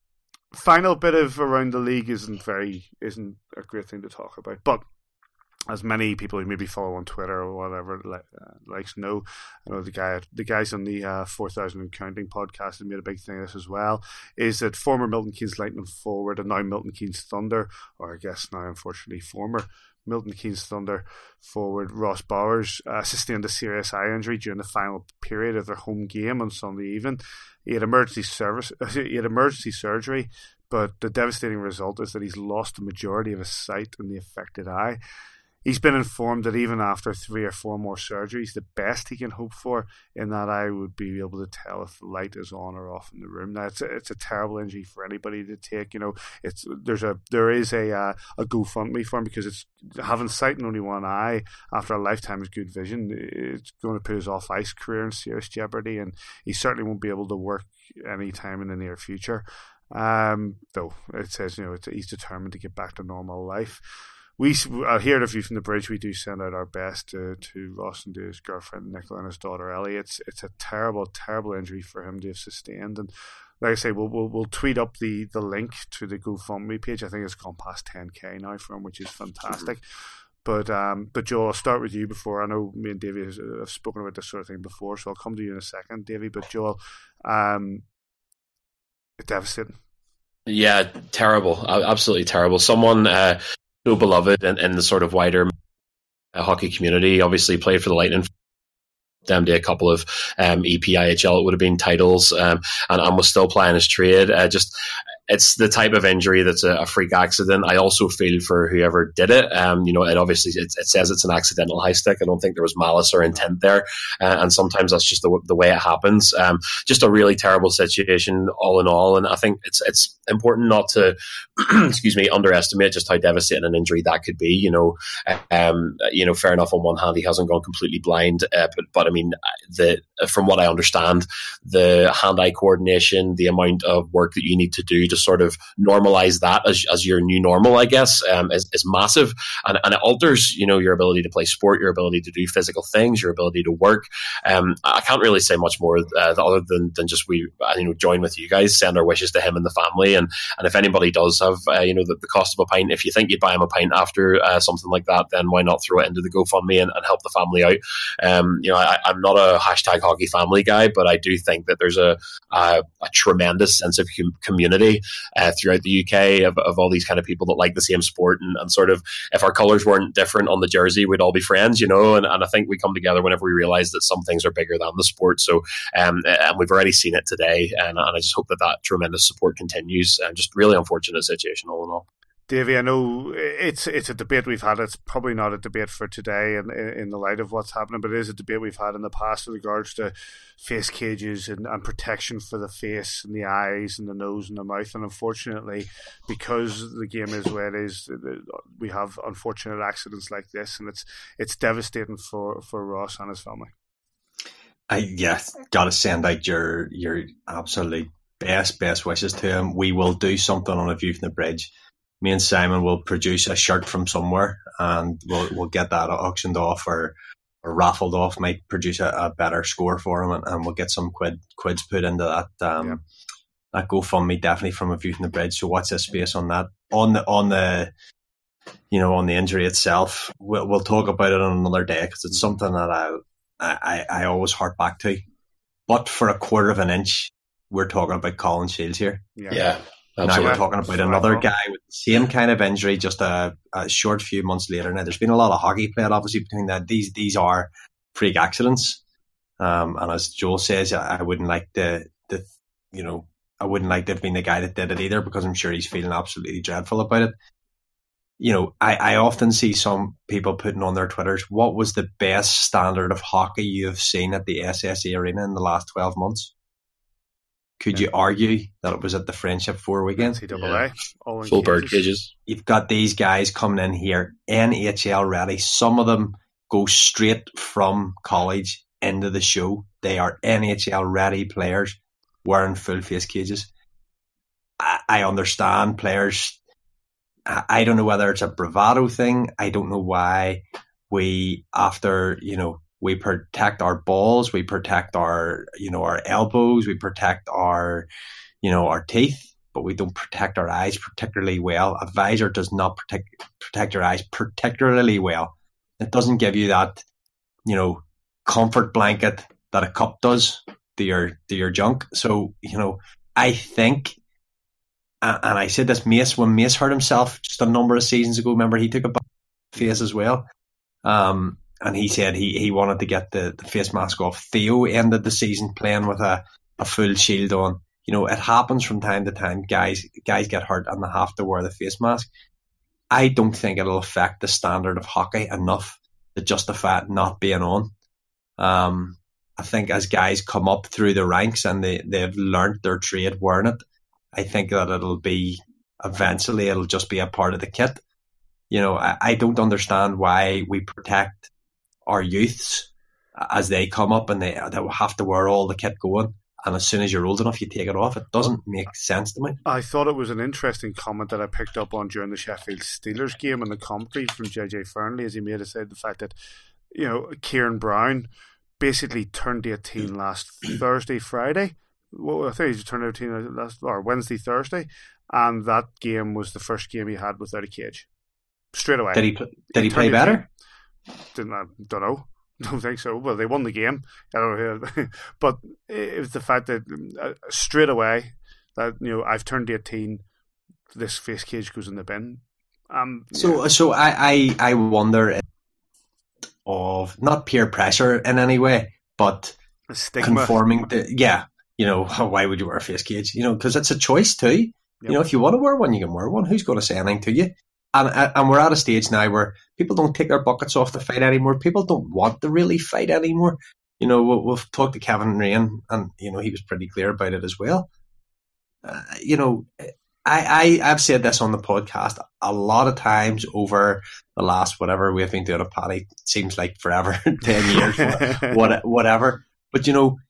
[SPEAKER 1] final bit of around the league isn't very isn't a great thing to talk about, but as many people who maybe follow on Twitter or whatever uh, likes know, I know the guy, the guys on the uh, four thousand and Counting podcast have made a big thing of this as well, is that former Milton Keynes Lightning forward and now Milton Keynes Thunder, or I guess now unfortunately former Milton Keynes Thunder forward Ross Bowers uh, sustained a serious eye injury during the final period of their home game on Sunday evening. He had emergency service, he had emergency surgery, but the devastating result is that he's lost the majority of his sight in the affected eye. He's been informed that even after three or four more surgeries, the best he can hope for in that eye would be able to tell if the light is on or off in the room. Now, it's a, it's a terrible injury for anybody to take. You know, it's there's a there is a uh, a GoFundMe for him, because it's having sight in only one eye after a lifetime of good vision. It's going to put his off ice career in serious jeopardy, and he certainly won't be able to work any time in the near future. Um, though it says, you know, it's, he's determined to get back to normal life. We, I hear the view from the bridge. We do send out our best to, to Ross and to his girlfriend Nicola and his daughter Ellie. It's it's a terrible, terrible injury for him to have sustained. And like I say, we'll we'll, we'll tweet up the, the link to the GoFundMe page. I think it's gone past ten K now for him, which is fantastic. But um, but Joe, I'll start with you before. I know me and Davey have spoken about this sort of thing before, so I'll come to you in a second, Davey. But Joel, um, it's devastating.
[SPEAKER 3] Yeah, terrible. Absolutely terrible. Someone uh, so beloved in, in the sort of wider uh, hockey community. Obviously played for the Lightning. Them to a couple of um, E P I H L, it would have been titles, um, and, and was still playing his trade. Uh, just it's the type of injury that's a, a freak accident. I also feel for whoever did it. Um, you know, it obviously it, it says it's an accidental high stick. I don't think there was malice or intent there, uh, and sometimes that's just the, the way it happens. Um, just a really terrible situation, all in all. And I think it's it's important not to, excuse me, underestimate just how devastating an injury that could be. You know, um, you know, fair enough. On one hand, he hasn't gone completely blind, uh, but but I mean, the from what I understand, the hand-eye coordination, the amount of work that you need to do to sort of normalize that as, as your new normal, I guess, um, is, is massive, and, and it alters, you know, your ability to play sport, your ability to do physical things, your ability to work. Um, I can't really say much more uh, other than, than just we, you know, join with you guys, send our wishes to him and the family, and and if anybody does have, uh, you know, the, the cost of a pint, if you think you'd buy him a pint after uh, something like that, then why not throw it into the GoFundMe and, and help the family out? Um, you know, I, I'm not a hashtag hockey family guy, but I do think that there's a a, a tremendous sense of com- community uh, throughout the U K of, of all these kind of people that like the same sport, and, and sort of if our colours weren't different on the jersey, we'd all be friends, you know. And, and I think we come together whenever we realise that some things are bigger than the sport. So, um, and we've already seen it today, and, and I just hope that that tremendous support continues. And just really unfortunate situation all in all.
[SPEAKER 1] Davey, I know it's it's a debate we've had. It's probably not a debate for today in, in the light of what's happening, but it is a debate we've had in the past with regards to face cages and, and protection for the face and the eyes and the nose and the mouth. And unfortunately, because the game is where it is, we have unfortunate accidents like this, and it's it's devastating for, for Ross and his family.
[SPEAKER 2] I yeah, gotta send out your your absolute best best wishes to him. We will do something on A View from the Bridge. Me and Simon will produce a shirt from somewhere, and we'll we'll get that auctioned off or, or raffled off. Might produce a, a better score for him, and, and we'll get some quid quids put into that um, yeah. that GoFundMe, definitely from A View from the Bridge. So watch this space on that. On the on the you know on the injury itself, we'll we'll talk about it on another day, because it's something that I, I I always hark back to. But for a quarter of an inch, we're talking about Colin Shields here.
[SPEAKER 3] Yeah. yeah.
[SPEAKER 2] Absolutely. Now we're talking about another guy with the same kind of injury, just a, a short few months later. Now, there's been a lot of hockey played, obviously, between that. These these are freak accidents, um, and as Joel says, I, I wouldn't like to, to, you know, I wouldn't like to have been the guy that did it either, because I'm sure he's feeling absolutely dreadful about it. You know, I, I often see some people putting on their Twitters, what was the best standard of hockey you have seen at the S S E Arena in the last twelve months? Could yeah. you argue that it was at the Friendship Four weekend?
[SPEAKER 1] N C double A,
[SPEAKER 3] yeah. Full bird cages.
[SPEAKER 2] You've got these guys coming in here, N H L ready. Some of them go straight from college into the show. They are N H L ready players wearing full face cages. I, I understand players. I, I don't know whether it's a bravado thing. I don't know why we, after, you know, we protect our balls, we protect our, you know, our elbows, we protect our, you know, our teeth, but we don't protect our eyes particularly well. A visor does not protect protect your eyes particularly well. It doesn't give you that, you know, comfort blanket that a cup does to your to your junk. So, you know, I think, and I said this, Mace, when Mace hurt himself just a number of seasons ago, remember he took a face as well. Um, And he said he, he wanted to get the, the face mask off. Theo ended the season playing with a, a full shield on. You know, it happens from time to time. Guys guys get hurt and they have to wear the face mask. I don't think it'll affect the standard of hockey enough to justify it not being on. Um, I think as guys come up through the ranks and they, they've learned their trade wearing it, I think that it'll be, eventually it'll just be a part of the kit. You know, I, I don't understand why we protect our youths as they come up and they, they will have to wear all the kit going. and as soon as you're old enough, you take it off. It doesn't make sense to me.
[SPEAKER 1] I thought it was an interesting comment that I picked up on during the Sheffield Steelers game and the commentary from J J Fernley, as he made it said the fact that, you know, Kieran Brown basically turned eighteen last Thursday, Friday. Well, I think he turned eighteen last or Wednesday, Thursday, and that game was the first game he had without a cage. Straight away.
[SPEAKER 2] Did he? Did he, he play better?
[SPEAKER 1] Didn't I don't know. Don't think so. Well, they won the game. I don't know, but it was the fact that uh, straight away that, you know, I've turned eighteen. This face cage goes in the bin. Um,
[SPEAKER 2] so,
[SPEAKER 1] yeah.
[SPEAKER 2] so I, I, I wonder of not peer pressure in any way, but
[SPEAKER 1] a stigma.
[SPEAKER 2] Conforming to yeah. You know, why would you wear a face cage? You know, because it's a choice too. Yep. You know, if you want to wear one, you can wear one. Who's going to say anything to you? And and we're at a stage now where people don't take their buckets off the fight anymore. People don't want to really fight anymore. You know, we'll, we've talked to Kevin Rain, and you know he was pretty clear about it as well. Uh, you know, I, I I've said this on the podcast a lot of times over the last whatever we've been doing a Paddy. It seems like forever, ten years, what, whatever. But you know,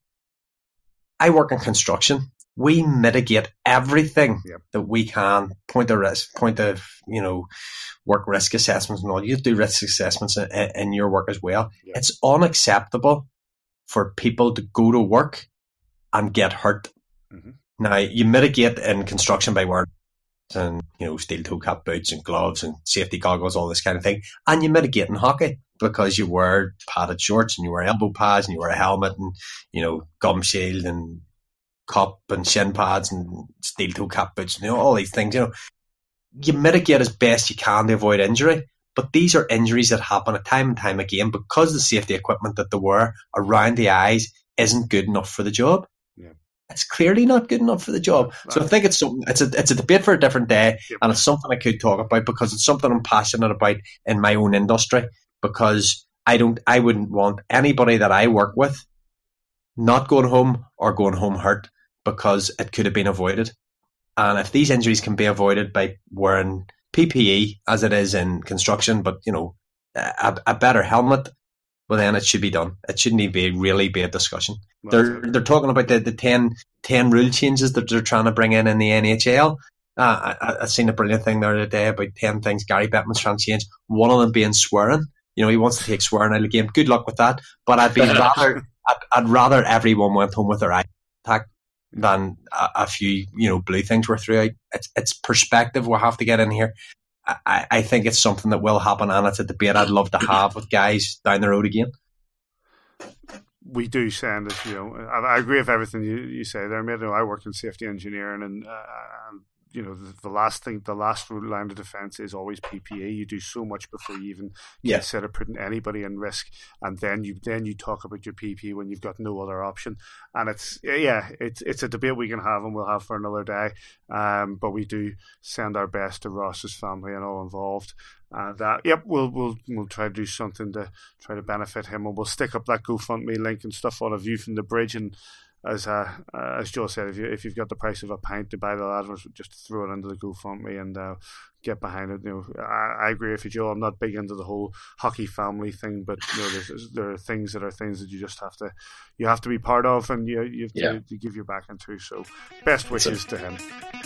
[SPEAKER 2] I work in construction. We mitigate everything yep. that we can. Point of risk, point of you know, work risk assessments and all. You do risk assessments in, in your work as well. Yep. It's unacceptable for people to go to work and get hurt. Mm-hmm. Now you mitigate in construction by wearing and you know steel toe cap boots and gloves and safety goggles, all this kind of thing, and you mitigate in hockey because you wear padded shorts and you wear elbow pads and you wear a helmet and you know gum shield and cup and shin pads and steel toe cap boots and you know, all these things. You know, you mitigate as best you can to avoid injury, but these are injuries that happen time and time again because the safety equipment that they wear around the eyes isn't good enough for the job. Yeah. It's clearly not good enough for the job. So I think it's something. It's a it's a debate for a different day, yep. and it's something I could talk about because it's something I'm passionate about in my own industry. Because I don't, I wouldn't want anybody that I work with not going home or going home hurt because it could have been avoided. And if these injuries can be avoided by wearing P P E as it is in construction, but you know, a, a better helmet, well then it should be done. It shouldn't even be really be a discussion. Well, they're they're talking about the, the ten, ten rule changes that they're trying to bring in in the N H L. Uh, I, I seen a brilliant thing the other day about ten things Gary Bettman's trying to change. One of them being swearing. You know, he wants to take swearing out of the game. Good luck with that. But I'd be rather, I'd, I'd rather everyone went home with their eye intact than a, a few, you know, blue things were throughout. It's, it's perspective we'll have to get in here. I, I think it's something that will happen, and it's a debate I'd love to have with guys down the road again.
[SPEAKER 1] We do send it, you know. I, I agree with everything you, you say there, mate. You know, I work in safety engineering, and uh, you know, the, the last thing, the last line of defense is always P P E. You do so much before you even
[SPEAKER 2] yeah.
[SPEAKER 1] consider putting anybody in risk, and then you then you talk about your P P E when you've got no other option. And it's yeah, it's it's a debate we can have and we'll have for another day. Um, but we do send our best to Ross's family and all involved. And uh, yep, we'll we'll we'll try to do something to try to benefit him, and we'll stick up that GoFundMe link and stuff on A View from the Bridge. And as uh, uh, as Joe said, if you if you've got the price of a pint to buy the lads, just throw it into the GoFundMe and uh, get behind it. You know, I, I agree with you, Joe. I'm not big into the whole hockey family thing, but you know, there's, there are things that are things that you just have to you have to be part of, and you you have to,
[SPEAKER 3] yeah.
[SPEAKER 1] to give your back into. So, best wishes to him.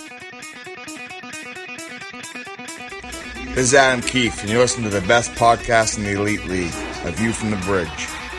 [SPEAKER 7] This is Adam Keefe, and you're listening to the best podcast in the Elite League, A View from the Bridge.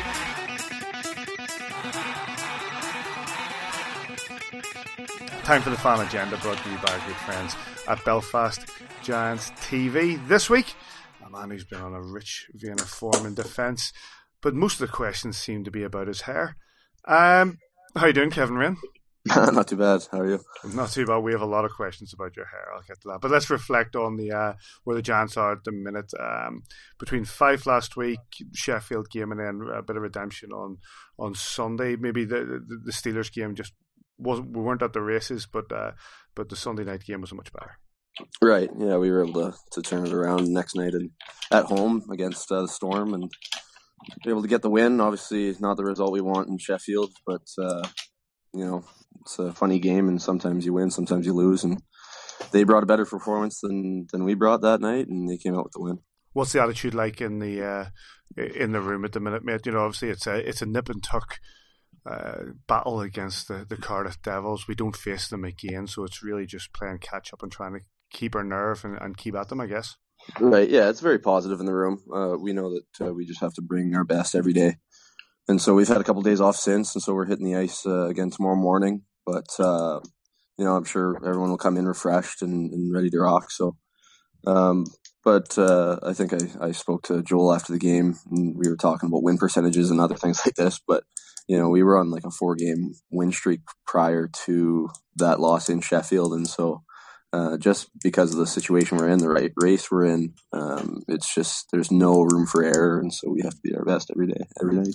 [SPEAKER 1] Time for the Fan Agenda, brought to you by our good friends at Belfast Giants T V. This week, a man who's been on a rich vein of form in defence, but most of the questions seem to be about his hair. Um, how you doing, Kevin Rain?
[SPEAKER 8] Not too bad. How are you?
[SPEAKER 1] Not too bad. We have a lot of questions about your hair. I'll get to that. But let's reflect on the uh, where the Giants are at the minute. Um, between Fife last week, Sheffield game, and then a bit of redemption on, on Sunday. Maybe the, the the Steelers game just wasn't. We weren't at the races, but uh, but the Sunday night game was much better.
[SPEAKER 8] Right. Yeah, we were able to, to turn it around next night and at home against uh, the Storm, and able to get the win. Obviously, not the result we want in Sheffield, but uh, you know. It's a funny game, and sometimes you win, sometimes you lose, and they brought a better performance than, than we brought that night, and they came out with the win.
[SPEAKER 1] What's the attitude like in the uh, in the room at the minute, mate? You know, obviously it's a it's a nip and tuck uh, battle against the, the Cardiff Devils. We don't face them again, so it's really just playing catch up and trying to keep our nerve and, and keep at them, I guess.
[SPEAKER 8] Right, yeah, it's very positive in the room. Uh, we know that uh, we just have to bring our best every day. And so we've had a couple of days off since, and so we're hitting the ice uh, again tomorrow morning. But, uh, you know, I'm sure everyone will come in refreshed and, and ready to rock. So, um, but uh, I think I, I spoke to Joel after the game, and we were talking about win percentages and other things like this. But, you know, we were on like a four-game win streak prior to that loss in Sheffield. And so uh, just because of the situation we're in, the right race we're in, um, it's just there's no room for error. And so we have to be our best every day, every night.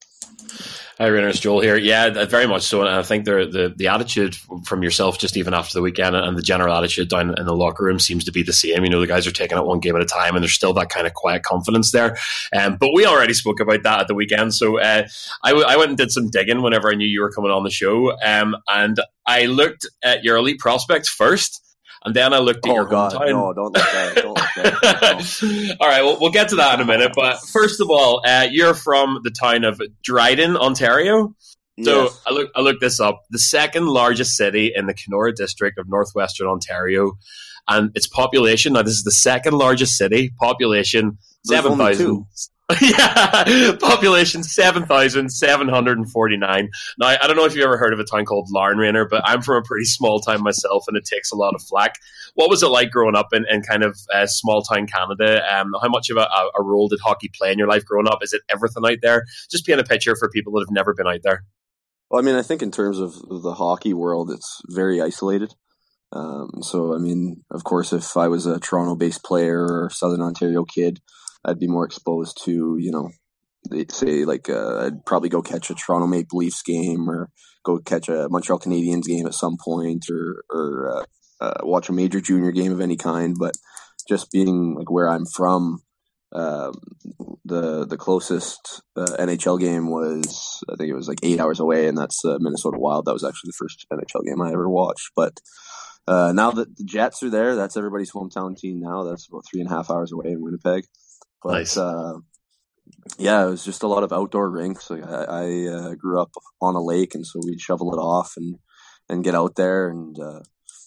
[SPEAKER 3] Hi, Rainers, Joel here. Yeah, very much so. And I think the, the the attitude from yourself, just even after the weekend, and the general attitude down in the locker room seems to be the same. You know, the guys are taking it one game at a time, and there's still that kind of quiet confidence there. Um, but we already spoke about that at the weekend. So uh, I, w- I went and did some digging whenever I knew you were coming on the show. Um, and I looked at your elite prospects first. And then I looked at
[SPEAKER 8] oh,
[SPEAKER 3] your
[SPEAKER 8] God,
[SPEAKER 3] hometown.
[SPEAKER 8] No, don't look at it. Don't look at it. No.
[SPEAKER 3] All right, well, we'll get to that in a minute. But first of all, uh, you're from the town of Dryden, Ontario. So
[SPEAKER 8] Yes.
[SPEAKER 3] I look, I looked this up. The second largest city in the Kenora district of northwestern Ontario, and its population. Now, this is the second largest city. Population
[SPEAKER 8] There's
[SPEAKER 3] seven
[SPEAKER 8] only
[SPEAKER 3] thousand.
[SPEAKER 8] two.
[SPEAKER 3] Yeah, population seven thousand seven hundred and forty nine. Now, I don't know if you've ever heard of a town called Larne, Rainer, but I'm from a pretty small town myself, and it takes a lot of flack. What was it like growing up in, in kind of uh, small town Canada? Um, how much of a, a role did hockey play in your life growing up? Is it everything out there? Just paint a picture for people that have never been out there.
[SPEAKER 8] Well, I mean, I think in terms of the hockey world, it's very isolated. Um, so, I mean, of course, if I was a Toronto-based player or Southern Ontario kid, I'd be more exposed to, you know, they say like uh, I'd probably go catch a Toronto Maple Leafs game or go catch a Montreal Canadiens game at some point or, or uh, uh, watch a major junior game of any kind. But just being like where I'm from, um, the the closest uh, N H L game was, I think it was like eight hours away, and that's uh, Minnesota Wild. That was actually the first N H L game I ever watched. But uh, now that the Jets are there, that's everybody's hometown team now. That's about three and a half hours away in Winnipeg. But,
[SPEAKER 3] Nice.
[SPEAKER 8] uh, yeah, it was just a lot of outdoor rinks. Like I, I uh, grew up on a lake, and so we'd shovel it off and, and get out there. And uh,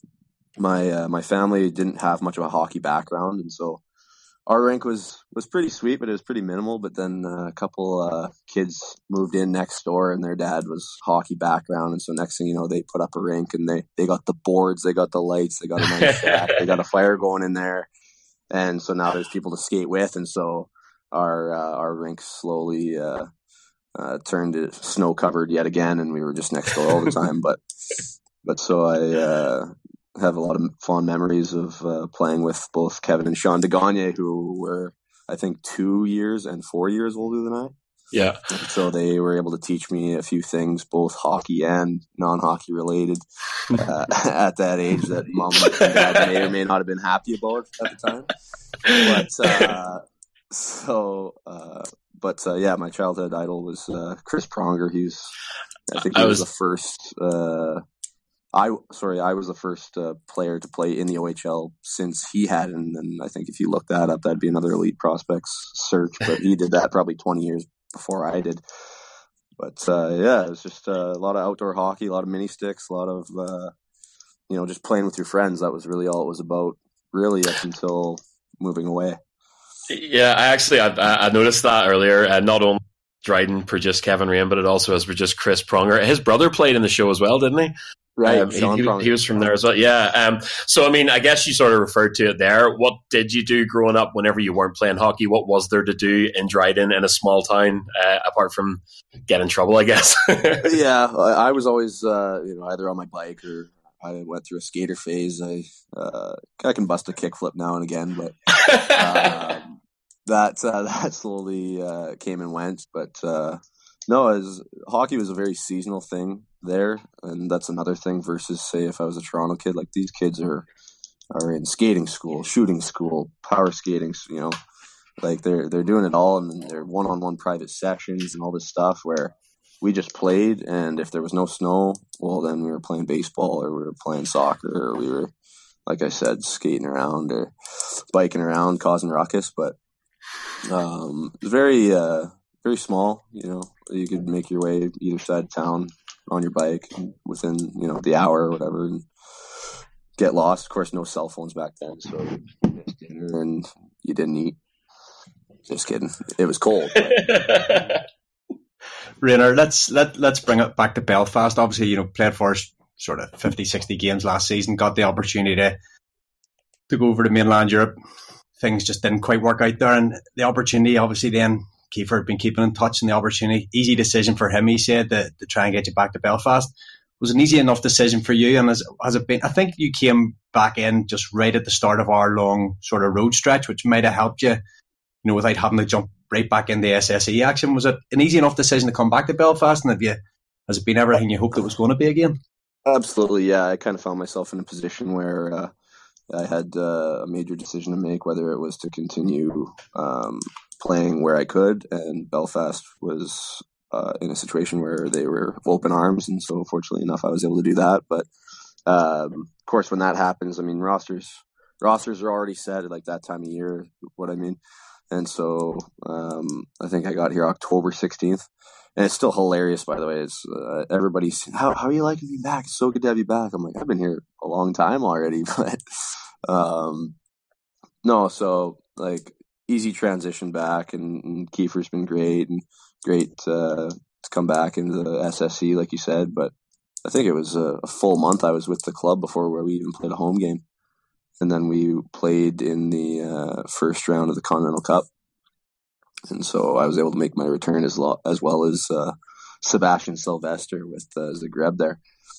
[SPEAKER 8] my uh, my family didn't have much of a hockey background, and so our rink was, was pretty sweet, but it was pretty minimal. But then uh, a couple uh, kids moved in next door, and their dad was hockey background, and so next thing you know, they put up a rink, and they, they got the boards, they got the lights, they got a nice shack, they got a fire going in there. And so now there's people to skate with, and so our uh, our rink slowly uh, uh, turned to snow covered yet again, and we were just next door all the time. But but so I uh, have a lot of fond memories of uh, playing with both Kevin and Sean DeGagne, who were I think two years and four years older than I.
[SPEAKER 3] Yeah.
[SPEAKER 8] So they were able to teach me a few things, both hockey and non-hockey related, uh, at that age that mom and dad may or may not have been happy about at the time. But uh, so, uh, but uh, yeah, my childhood idol was uh, Chris Pronger. He's, I think he
[SPEAKER 3] I
[SPEAKER 8] was,
[SPEAKER 3] was
[SPEAKER 8] the first. Uh, I sorry, I was the first uh, player to play in the O H L since he had, and, and I think if you look that up, that'd be another elite prospects search. But he did that probably twenty years before I did. But uh, yeah, it was just uh, a lot of outdoor hockey, a lot of mini sticks, a lot of uh, you know, just playing with your friends. That was really all it was about, really, up until moving away.
[SPEAKER 3] Yeah, I actually I, I noticed that earlier. Uh, not only Dryden produced Kevin Rain, but it also has produced Chris Pronger. His brother played in the show as well, didn't he?
[SPEAKER 8] Right,
[SPEAKER 3] um, he,
[SPEAKER 8] Sean
[SPEAKER 3] he,
[SPEAKER 8] Pronger.
[SPEAKER 3] he was from there as well. Yeah. Um, so I mean, I guess you sort of referred to it there. What did you do growing up whenever you weren't playing hockey? What was there to do in Dryden, in a small town, uh, apart from get in trouble, I guess?
[SPEAKER 8] Yeah, I was always uh, you know, either on my bike or I went through a skater phase. I uh, I can bust a kickflip now and again, but um, that uh, that slowly uh, came and went. But uh, no, as hockey was a very seasonal thing there, and that's another thing versus, say, if I was a Toronto kid. Like, these kids are are in skating school, shooting school, power skating, you know, like they're they're doing it all, and they're one-on-one private sessions and all this stuff where we just played, and if there was no snow, well, then we were playing baseball or we were playing soccer or we were, like I said, skating around or biking around, causing ruckus. But um, it was very, uh, very small. You know, you could make your way either side of town on your bike within, you know, the hour or whatever, and get lost. Of course, no cell phones back then, so you missed dinner and you didn't eat. Just kidding. It was cold. But...
[SPEAKER 2] Rainer, let's let let's bring it back to Belfast. Obviously, you know, played for us sort of fifty, sixty games last season. Got the opportunity to to go over to mainland Europe. Things just didn't quite work out there, and the opportunity, obviously, then Kiefer had been keeping in touch, and the opportunity, easy decision for him, he said, to, to try and get you back to Belfast. Was an easy enough decision for you, and has, has it been? I think you came back in just right at the start of our long sort of road stretch, which might have helped you, you know, without having to jump right back into S S E action. Was it an easy enough decision to come back to Belfast, and have you, has it been everything you hoped it was going to be again?
[SPEAKER 8] Absolutely, yeah. I kind of found myself in a position where uh, I had uh, a major decision to make, whether it was to continue um, playing where I could, and Belfast was uh, in a situation where they were open arms, and so fortunately enough, I was able to do that. But um, of course, when that happens, I mean, rosters rosters are already set at like that time of year. What I mean, and so um, I think I got here October sixteenth. And it's still hilarious, by the way. It's uh, everybody's, how how are you liking to be back? It's so good to have you back. I'm like, I've been here a long time already, but um, no. So like easy transition back, and, and Kiefer's been great and great uh, to come back into the S S C, like you said. But I think it was a, a full month I was with the club before where we even played a home game, and then we played in the uh, first round of the Continental Cup. And so I was able to make my return as, lo- as well as uh, Sebastian Sylvester with uh, Zagreb there.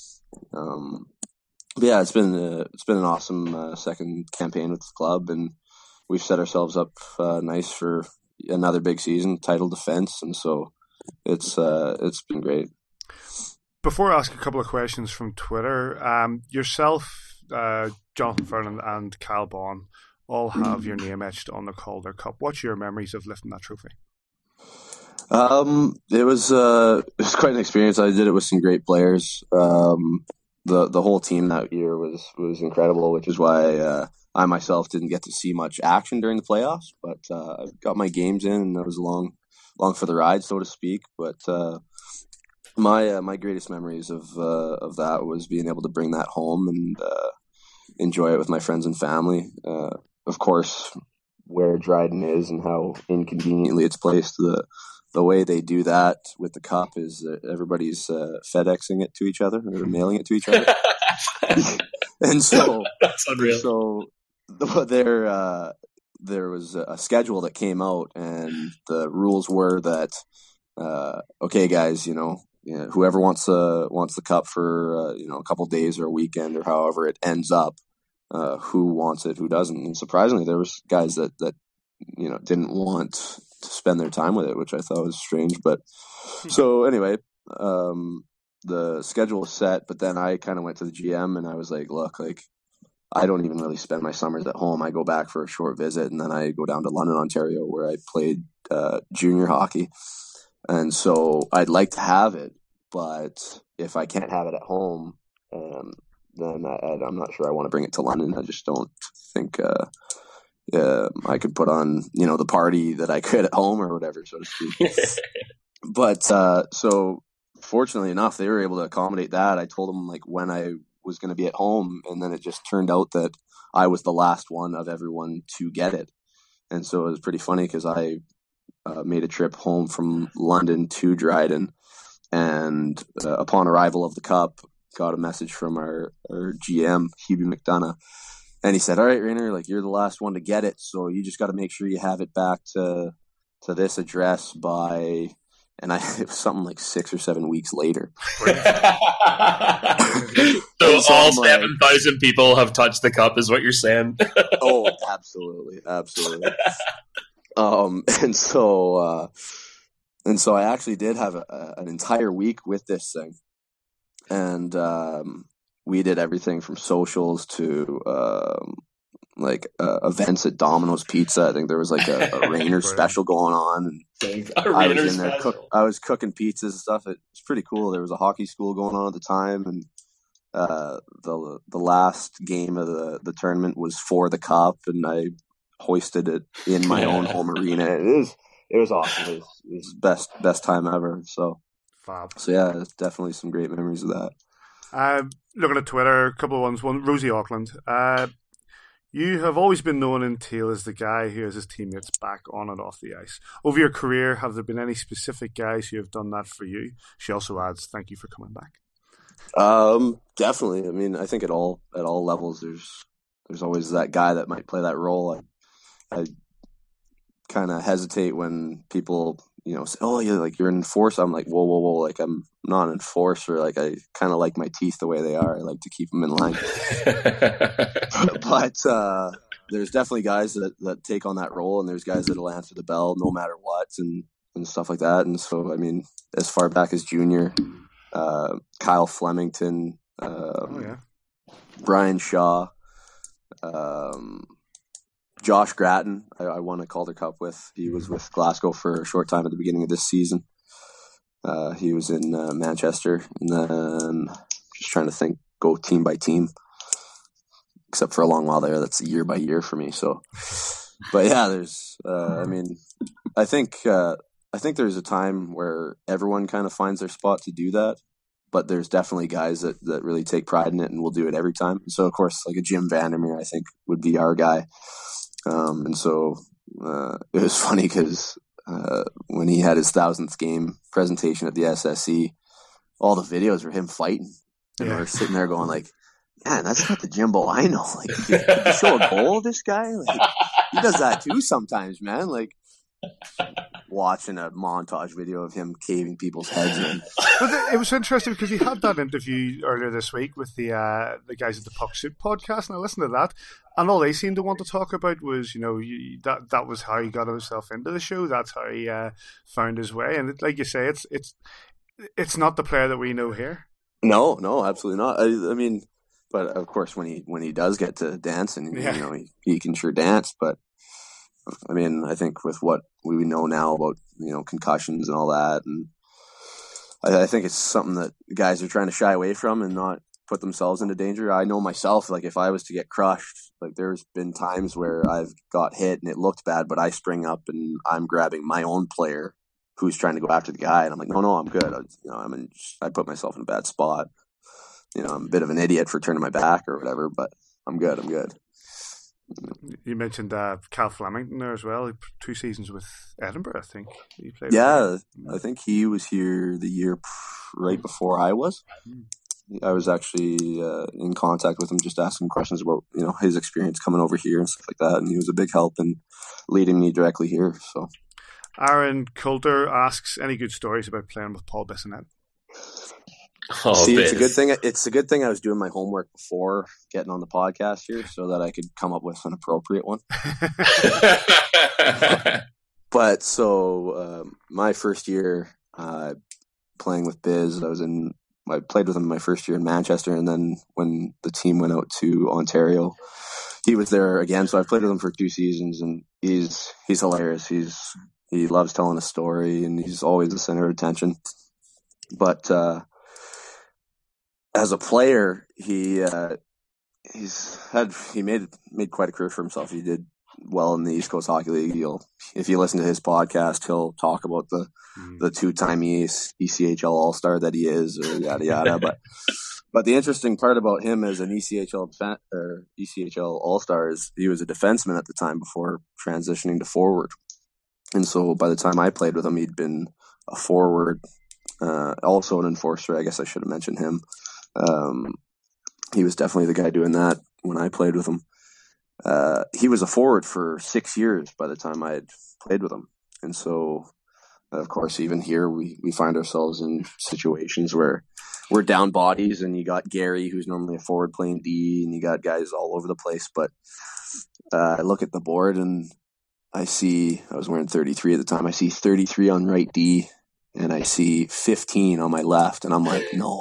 [SPEAKER 8] Um, but yeah, it's been uh, it's been an awesome uh, second campaign with the club, and we've set ourselves up uh, nice for another big season, title defense, and so it's uh, it's been great.
[SPEAKER 1] Before I ask a couple of questions from Twitter, um, yourself, uh, Jonathan Fernand, and Kyle Baughan all have your name etched on the Calder Cup. What's your memories of lifting that trophy?
[SPEAKER 8] Um, it was uh, it was quite an experience. I did it with some great players. Um, the the whole team that year was was incredible, which is why uh, I myself didn't get to see much action during the playoffs. But uh, I got my games in, and I was along along for the ride, so to speak. But uh, my uh, my greatest memories of uh, of that was being able to bring that home and uh, enjoy it with my friends and family. Uh, Of course, where Dryden is and how inconveniently it's placed, the the way they do that with the cup is uh, everybody's uh, FedExing it to each other or mailing it to each other. And so,
[SPEAKER 3] that's unreal.
[SPEAKER 8] So there, uh, there was a schedule that came out, and the rules were that, uh, okay, guys, you know, you know, whoever wants uh, wants the cup for uh, you know a couple days or a weekend or however it ends up. Uh, who wants it, who doesn't. And surprisingly, there was guys that, that, you know, didn't want to spend their time with it, which I thought was strange. But so anyway, um, the schedule was set, but then I kind of went to the G M and I was like, look, like, I don't even really spend my summers at home. I go back for a short visit, and then I go down to London, Ontario, where I played uh, junior hockey. And so I'd like to have it, but if I can't have it at home, um, then I, I'm not sure I want to bring it to London. I just don't think uh, uh, I could put on, you know, the party that I could at home or whatever, so to speak. But uh, so fortunately enough, they were able to accommodate that. I told them like when I was going to be at home, and then it just turned out that I was the last one of everyone to get it. And so it was pretty funny because I uh, made a trip home from London to Dryden, and uh, upon arrival of the cup, got a message from our, our G M, Hubie McDonough, and he said, all right, Rainer, like, you're the last one to get it, so you just got to make sure you have it back to to this address by, and I it was something like six or seven weeks later.
[SPEAKER 3] So, so all seven thousand like, people have touched the cup, is what you're saying?
[SPEAKER 8] Oh, absolutely, absolutely. um, and so, uh, and so I actually did have a, a, an entire week with this thing. And um, we did everything from socials to um, like uh, events at Domino's Pizza. I think there was like a, a Rainer special going on, and I was in there. Cook, I was cooking pizzas and stuff. It was pretty cool. There was a hockey school going on at the time, and uh, the the last game of the, the tournament was for the cup, and I hoisted it in my own home arena. It was it was awesome. It was, it was best best time ever. So,
[SPEAKER 1] Fab.
[SPEAKER 8] so yeah, it's definitely some great memories of that.
[SPEAKER 1] Uh, looking at Twitter, a couple of ones. One, Rosie Auckland. Uh, you have always been known in Teal as the guy who has his teammates back on and off the ice. Over your career, have there been any specific guys who have done that for you? She also adds, "Thank you for coming back."
[SPEAKER 8] Um, definitely. I mean, I think at all at all levels, there's there's always that guy that might play that role. I, I kind of hesitate when people, you know, say, "Oh, you're like you're an enforcer." I'm like, "Whoa, whoa, whoa!" Like I'm not an enforcer. Like I kind of like my teeth the way they are. I like to keep them in line. But uh, there's definitely guys that, that take on that role, and there's guys that'll answer the bell no matter what, and and stuff like that. And so, I mean, as far back as junior. Uh, Kyle Flemington, um,
[SPEAKER 1] oh, yeah.
[SPEAKER 8] Brian Shaw, um, Josh Grattan, I, I won a Calder Cup with. He was with Glasgow for a short time at the beginning of this season. Uh, he was in uh, Manchester, and then just trying to think, go team by team. Except for a long while there, that's year by year for me. So, but yeah, there's. Uh, I mean, I think. Uh, I think there's a time where everyone kind of finds their spot to do that, but there's definitely guys that, that really take pride in it and will do it every time. So, of course, like a Jim Vandermeer, I think, would be our guy. Um, and so uh, it was funny because uh, when he had his thousandth game presentation at the S S C, all the videos were him fighting. And yeah. We're sitting there going like, man, that's not the Jimbo I know. Like, could, could you show a goal of this guy? Like, he does that too sometimes, man. Like, watching a montage video of him caving people's heads in.
[SPEAKER 1] But it was interesting because he had that interview earlier this week with the uh, the guys at the Puck Soup podcast, and I listened to that, and all they seemed to want to talk about was, you know, you, that that was how he got himself into the show. That's how he uh, found his way, and it, like you say, it's it's it's not the player that we know here.
[SPEAKER 8] No, no, absolutely not. I, I mean, but of course, when he when he does get to dancing, yeah. you know, he, he can sure dance, but. I mean, I think with what we know now about, you know, concussions and all that, and I, I think it's something that guys are trying to shy away from and not put themselves into danger. I know myself, like if I was to get crushed, like there's been times where I've got hit and it looked bad, but I spring up and I'm grabbing my own player who's trying to go after the guy, and I'm like, no, no, I'm good. I, you know, I'm in, I put myself in a bad spot. You know, I'm a bit of an idiot for turning my back or whatever, but I'm good. I'm good.
[SPEAKER 1] You mentioned uh, Cal Flemington there as well. Two seasons with Edinburgh, I think. He played
[SPEAKER 8] yeah, I think he was here the year right before I was. I was actually uh, in contact with him, just asking questions about, you know, his experience coming over here and stuff like that. And he was a big help in leading me directly here. So,
[SPEAKER 1] Aaron Coulter asks, any good stories about playing with Paul Bissonnette?
[SPEAKER 3] Oh,
[SPEAKER 8] See,
[SPEAKER 3] Biz.
[SPEAKER 8] it's a good thing. It's a good thing I was doing my homework before getting on the podcast here, so that I could come up with an appropriate one. But so um, my first year uh, playing with Biz, I was in. I played with him my first year in Manchester, and then when the team went out to Ontario, he was there again. So I played with him for two seasons, and he's he's hilarious. He's he loves telling a story, and he's always the center of attention. But uh, as a player, he uh, he's had he made made quite a career for himself. He did well in the East Coast Hockey League. He'll, if you listen to his podcast, he'll talk about the mm. the two time E C H L All Star that he is, or yada yada. but but the interesting part about him as an E C H L or E C H L All Star is he was a defenseman at the time before transitioning to forward. And so by the time I played with him, he'd been a forward, uh, also an enforcer. I guess I should have mentioned him. Um, he was definitely the guy doing that when I played with him. Uh, he was a forward for six years by the time I had played with him. And so, of course, even here we, we find ourselves in situations where we're down bodies, and you got Gary, who's normally a forward playing D, and you got guys all over the place. But uh, I look at the board and I see, I was wearing thirty-three at the time, I see thirty-three on right D, and I see fifteen on my left, and I'm like, no.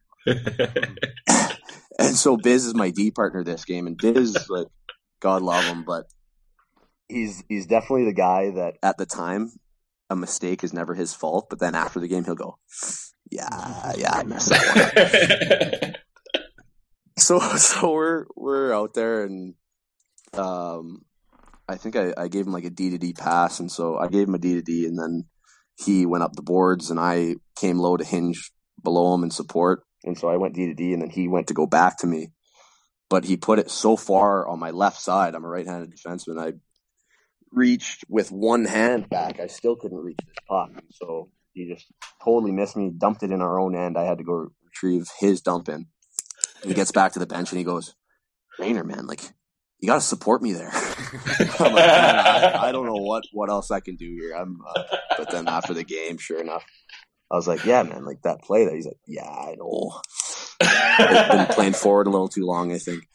[SPEAKER 8] And so Biz is my D partner this game, and Biz, like, God love him, but he's he's definitely the guy that at the time a mistake is never his fault, but then after the game he'll go, yeah, yeah, I messed that one up. so so we're we're out there, and um I think I, I gave him like a D to D pass, and so I gave him a D to D, and then he went up the boards, and I came low to hinge below him in support, and so I went D to D, and then he went to go back to me, but he put it so far on my left side. I'm a right-handed defenseman. I reached with one hand back. I still couldn't reach this puck, so he just totally missed me, dumped it in our own end. I had to go retrieve his dump in. He gets back to the bench, and he goes, "Rainer, man, like, you got to support me there." I'm like, I, I don't know what, what else I can do here. I'm, uh, but then after the game, sure enough, I was like, "Yeah, man, like that play there." He's like, "Yeah, I know." I've been playing forward a little too long, I think.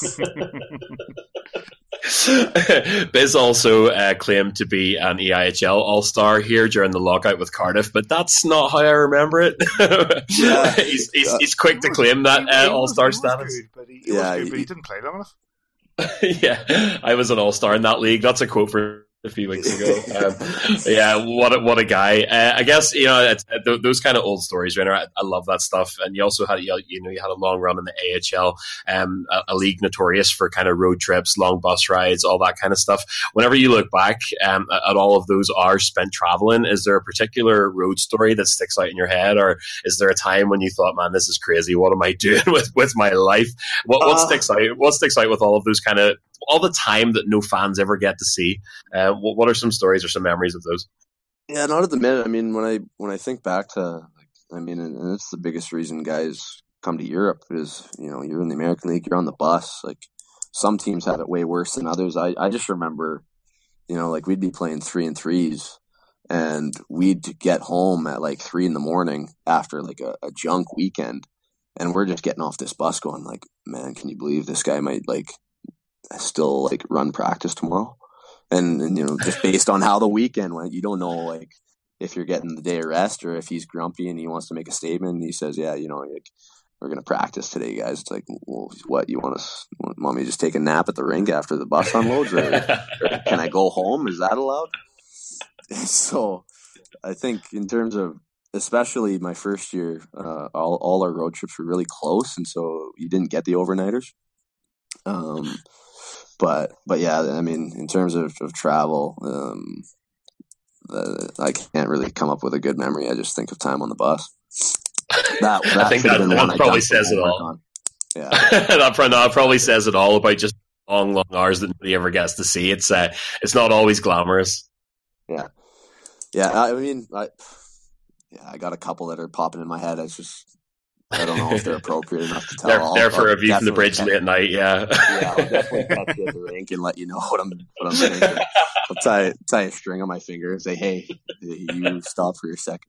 [SPEAKER 3] Biz also uh, claimed to be an E I H L All-Star here during the lockout with Cardiff, but that's not how I remember it. Yeah. he's, he's, uh, he's quick to claim that uh, All-Star status.
[SPEAKER 1] Good, but he, he yeah, good, he, but he didn't play long enough.
[SPEAKER 3] Yeah, I was an all-star in that league. That's a quote for a few weeks ago. Um, yeah, what a, what a guy. Uh, I guess, you know, it's, th- those kind of old stories, Rainer, I, I love that stuff. And you also had, you know, you had a long run in the A H L, um, a, a league notorious for kind of road trips, long bus rides, all that kind of stuff. Whenever you look back um, at all of those hours spent traveling, is there a particular road story that sticks out in your head? Or is there a time when you thought, man, this is crazy. What am I doing with, with my life? What, what uh, sticks out? What sticks out with all of those kind of, all the time that no fans ever get to see? Uh, what, what are some stories or some memories of those?
[SPEAKER 8] Yeah, not at the minute. I mean, when I when I think back to, like, I mean, and it's the biggest reason guys come to Europe is, you know, you're in the American League, you're on the bus. Like, some teams have it way worse than others. I, I just remember, you know, like, we'd be playing three and threes, and we'd get home at like three in the morning after like a, a junk weekend, and we're just getting off this bus going like, man, can you believe this guy might like still like run practice tomorrow? And, and you know, just based on how the weekend went, you don't know like if you're getting the day of rest or if he's grumpy and he wants to make a statement and he says, yeah, you know, like, we're going to practice today, guys. It's like, well, what, you want us, want me to just take a nap at the rink after the bus unloads, or, or can I go home? Is that allowed? So I think in terms of, especially my first year, uh, all, all our road trips were really close, and so you didn't get the overnighters. Um, but but yeah, I mean, in terms of, of travel, um, the, I can't really come up with a good memory. I just think of time on the bus. That, that
[SPEAKER 3] I think that, that probably says it all.
[SPEAKER 8] On. Yeah,
[SPEAKER 3] that, probably, that probably says it all about just long, long hours that nobody ever gets to see. It's uh, it's not always glamorous.
[SPEAKER 8] Yeah, yeah. I mean, I yeah, I got a couple that are popping in my head. It's just, I don't know if they're appropriate enough to tell.
[SPEAKER 3] They're
[SPEAKER 8] I'll,
[SPEAKER 3] there for
[SPEAKER 8] I'll
[SPEAKER 3] a view from the bridge late at night. Yeah,
[SPEAKER 8] yeah. I'll definitely catch you at the rink and let you know what I'm what I'm thinking. I'll tie tie a string on my finger and say, "Hey, you stop for your second."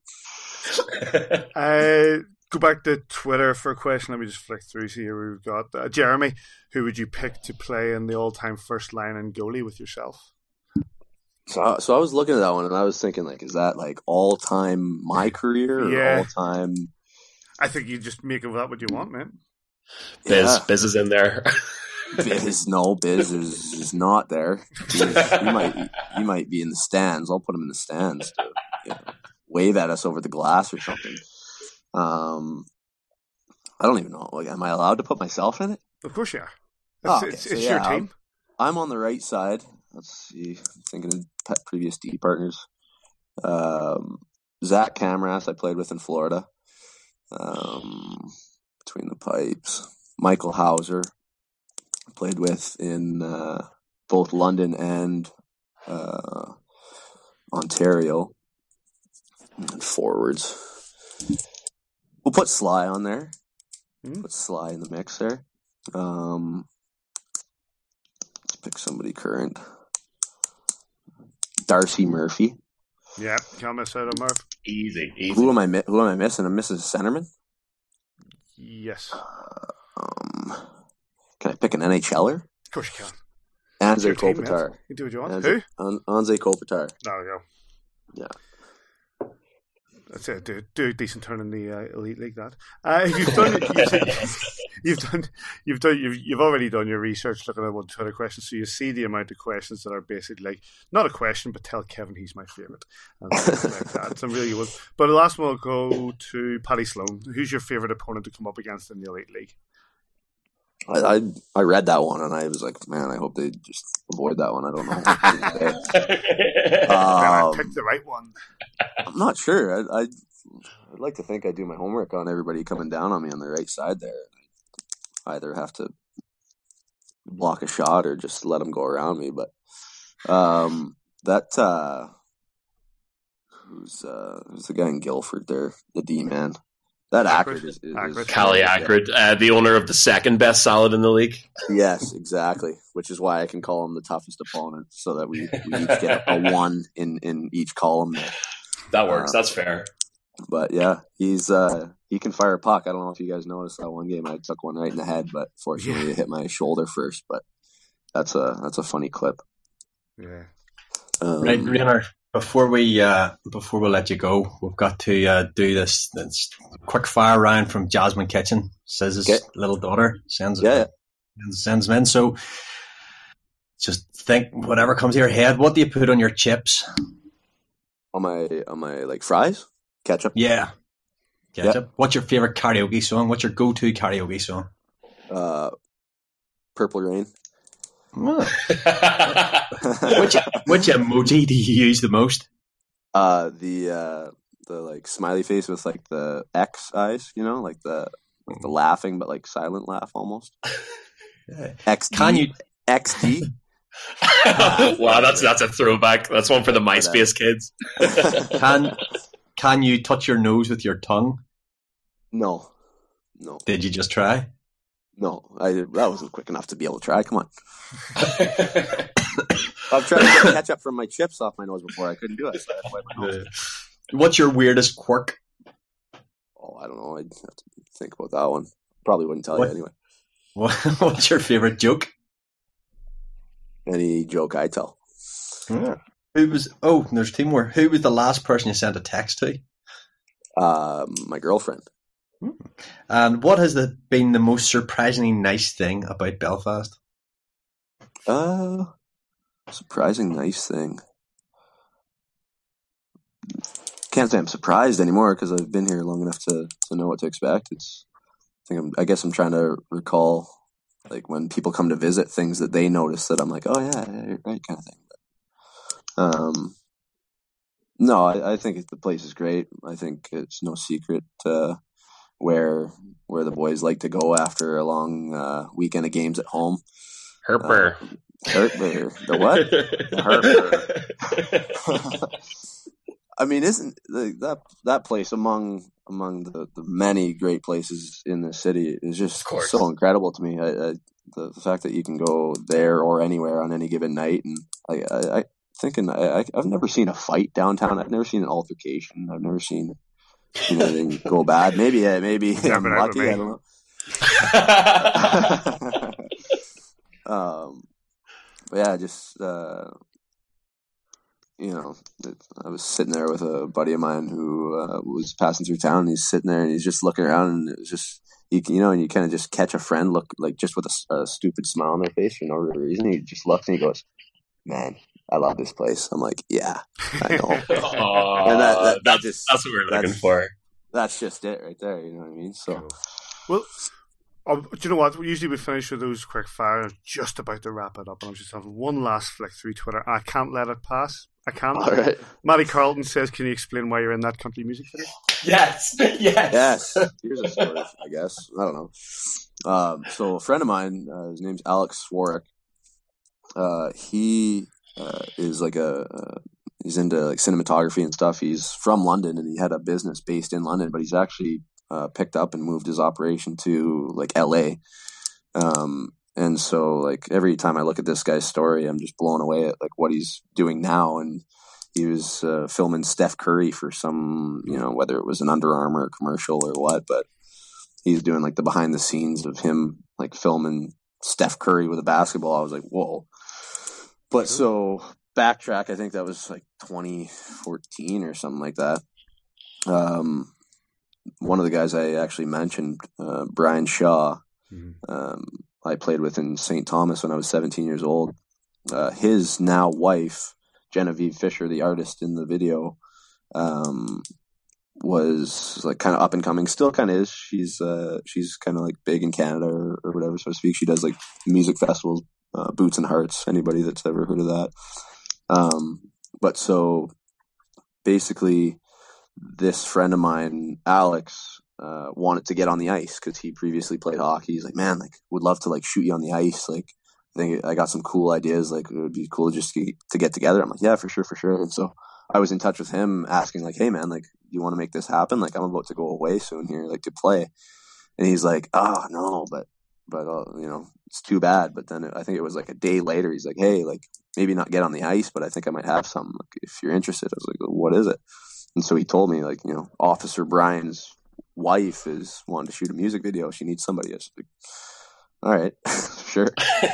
[SPEAKER 1] uh, go back to Twitter for a question. Let me just flick through. See here we've got uh, Jeremy. Who would you pick to play in the all-time first line and goalie with yourself?
[SPEAKER 8] So, so I was looking at that one and I was thinking, like, is that like all-time my career or
[SPEAKER 1] yeah.
[SPEAKER 8] all-time?
[SPEAKER 1] I think you just make of that what you want, man.
[SPEAKER 3] Biz,
[SPEAKER 8] yeah.
[SPEAKER 3] Biz is in there.
[SPEAKER 8] Biz, no, Biz is, is not there. He, he might he might be in the stands. I'll put him in the stands to, you know, wave at us over the glass or something. Um, I don't even know. Like, am I allowed to put myself in it?
[SPEAKER 1] Of course you are. It's,
[SPEAKER 8] oh, okay.
[SPEAKER 1] it's,
[SPEAKER 8] so,
[SPEAKER 1] it's
[SPEAKER 8] yeah,
[SPEAKER 1] your team.
[SPEAKER 8] I'm, I'm on the right side. Let's see. I'm thinking of previous D partners. Um, Zach Camras, I played with in Florida. Um, between the pipes. Michael Hauser, I played with in uh, both London and uh, Ontario. And forwards. We'll put Sly on there. Mm-hmm. Put Sly in the mix there. Um, let's pick somebody current. Darcy Murphy.
[SPEAKER 1] Yeah, can't miss out on Murph.
[SPEAKER 3] Easy, easy.
[SPEAKER 8] Who am I? Who am I missing? I'm missing Centerman.
[SPEAKER 1] Yes.
[SPEAKER 8] Uh, um, can I pick an NHLer?
[SPEAKER 1] Of course you can.
[SPEAKER 8] Anze Kopitar.
[SPEAKER 1] Team, you do what you want.
[SPEAKER 8] Anze,
[SPEAKER 1] Who?
[SPEAKER 8] An- Anze Kopitar.
[SPEAKER 1] There we go.
[SPEAKER 8] Yeah.
[SPEAKER 1] That's it. Do, do a decent turn in the uh, elite league. That uh, you've done. You've, you've done. You've done. You've, you've already done your research looking at one Twitter questions, so you see the amount of questions that are basically like not a question, but tell Kevin he's my favorite and things like that. Some really good. But the last one will go to Paddy Sloan. Who's your favorite opponent to come up against in the elite league?
[SPEAKER 8] I, I I read that one and I was like, man, I hope they just avoid that one. I don't know.
[SPEAKER 1] um, I picked the right one.
[SPEAKER 8] I'm not sure. I, I'd, I'd like to think I do my homework on everybody coming down on me on the right side there. I either have to block a shot or just let them go around me. But um, that uh, who's uh, who's the guy in Guildford there, the D man. That Ackred is, is, is
[SPEAKER 3] Callie Ackred, uh, the owner of the second best salad in the league.
[SPEAKER 8] Yes, exactly. Which is why I can call him the toughest opponent, so that we, we each get a one in, in each column there.
[SPEAKER 3] That works.
[SPEAKER 8] Uh,
[SPEAKER 3] That's fair.
[SPEAKER 8] But yeah, he's uh, he can fire a puck. I don't know if you guys noticed that one game. I took one right in the head, but fortunately, yeah. it hit my shoulder first. But that's a that's a funny clip.
[SPEAKER 1] Yeah.
[SPEAKER 2] Um, right, Rainer. Before we uh, before we let you go, we've got to uh, do this, this quick fire round from Jasmine Kitchen. Says his okay. little daughter sends it,
[SPEAKER 8] yeah.
[SPEAKER 2] sends them in. So just think whatever comes to your head. What do you put on your chips?
[SPEAKER 8] On my on my like fries, ketchup.
[SPEAKER 2] Yeah, ketchup. Yep. What's your favorite karaoke song? What's your go-to karaoke song?
[SPEAKER 8] Uh, Purple Rain.
[SPEAKER 2] which which emoji do you use the most?
[SPEAKER 8] Uh, the uh, the like smiley face with like the X eyes, you know, like the like the laughing but like silent laugh almost. X D.
[SPEAKER 2] Can you
[SPEAKER 8] X D?
[SPEAKER 3] Wow, that's that's a throwback. That's one for the MySpace kids.
[SPEAKER 2] can can you touch your nose with your tongue?
[SPEAKER 8] No, no.
[SPEAKER 2] Did you just try?
[SPEAKER 8] No, I that wasn't quick enough to be able to try. Come on. I've tried to get ketchup from my chips off my nose before. I couldn't do it. So I wiped my nose.
[SPEAKER 2] What's your weirdest quirk?
[SPEAKER 8] Oh, I don't know. I'd have to think about that one. Probably wouldn't tell
[SPEAKER 2] what,
[SPEAKER 8] you anyway.
[SPEAKER 2] What, what's your favorite joke?
[SPEAKER 8] Any joke I tell.
[SPEAKER 2] Yeah. Who was? Oh, there's two more. Who was the last person you sent a text to?
[SPEAKER 8] Uh, my girlfriend.
[SPEAKER 2] And what has the, been the most surprisingly nice thing about Belfast?
[SPEAKER 8] Uh, surprising nice thing. Can't say I'm surprised anymore because I've been here long enough to, to know what to expect. It's, I think I'm, I guess I'm trying to recall, like when people come to visit, things that they notice that I'm like, oh yeah, yeah you're right, kind of thing. But, um, no, I, I think the place is great. I think it's no secret. Uh, where where the boys like to go after a long uh, weekend of games at home.
[SPEAKER 3] Herper.
[SPEAKER 8] Uh, Herper. The what? The Herper. I mean, isn't the, that that place among among the, the many great places in the city is just so incredible to me. I, I, the, the fact that you can go there or anywhere on any given night, and I, I, I thinking I, I've never seen a fight downtown. I've never seen an altercation. I've never seen you know, anything go bad. Maybe, uh, maybe I'm lucky. I don't know. um, but yeah, just uh, you know, I was sitting there with a buddy of mine who uh, was passing through town. And he's sitting there and he's just looking around, and it was just you, you know, and you kind of just catch a friend look like just with a, a stupid smile on their face for no real reason. He just looks and he goes, "Man, I love this place." I'm like, yeah, I know.
[SPEAKER 3] Aww,
[SPEAKER 8] and that, that, that
[SPEAKER 3] that's,
[SPEAKER 8] just,
[SPEAKER 3] that's what we're looking for.
[SPEAKER 8] That's just it right there. You know what I mean? So,
[SPEAKER 1] well, um, do you know what? Usually we finish with those quick fire, just about to wrap it up. And I'm just having one last flick through Twitter. I can't let it pass. I can't.
[SPEAKER 8] All right.
[SPEAKER 1] Matty Carlton says, "Can you explain why you're in that country music video?"
[SPEAKER 3] Yes, yes,
[SPEAKER 8] yes. Here's a story, I guess. I don't know. Um, so a friend of mine, uh, his name's Alex Swarrick. Uh, he uh, is like a. a He's into like cinematography and stuff. He's from London and he had a business based in London, but he's actually uh, picked up and moved his operation to like L A. Um, and so like every time I look at this guy's story, I'm just blown away at like what he's doing now. And he was uh, filming Steph Curry for some, you know, whether it was an Under Armour commercial or what, but he's doing like the behind the scenes of him like filming Steph Curry with a basketball. I was like, whoa. But so backtrack, I think that was like twenty fourteen or something like that. Um, one of the guys I actually mentioned, uh, Brian Shaw, mm-hmm. um, I played with in Saint Thomas when I was seventeen years old. Uh, his now wife, Genevieve Fisher, the artist in the video, um, was like kind of up and coming, still kind of is. She's uh, she's kind of like big in Canada or, or whatever, so to speak. She does like music festivals, uh, Boots and Hearts. Anybody that's ever heard of that. Um, but so basically, this friend of mine, Alex, uh, wanted to get on the ice because he previously played hockey. He's like, man, like would love to like shoot you on the ice. Like, I think I got some cool ideas. Like, it would be cool just to, to get together. I'm like, yeah, for sure, for sure. And so I was in touch with him, asking like, hey, man, like, you want to make this happen? Like, I'm about to go away soon here, like to play. And he's like, oh no, but but uh, you know, it's too bad. But then it, I think it was like a day later. He's like, hey, like maybe not get on the ice, but I think I might have some. Like, if you're interested. I was like, well, what is it? And so he told me, like, you know, Officer Brian's wife is wanting to shoot a music video. She needs somebody. I was like, all right, sure.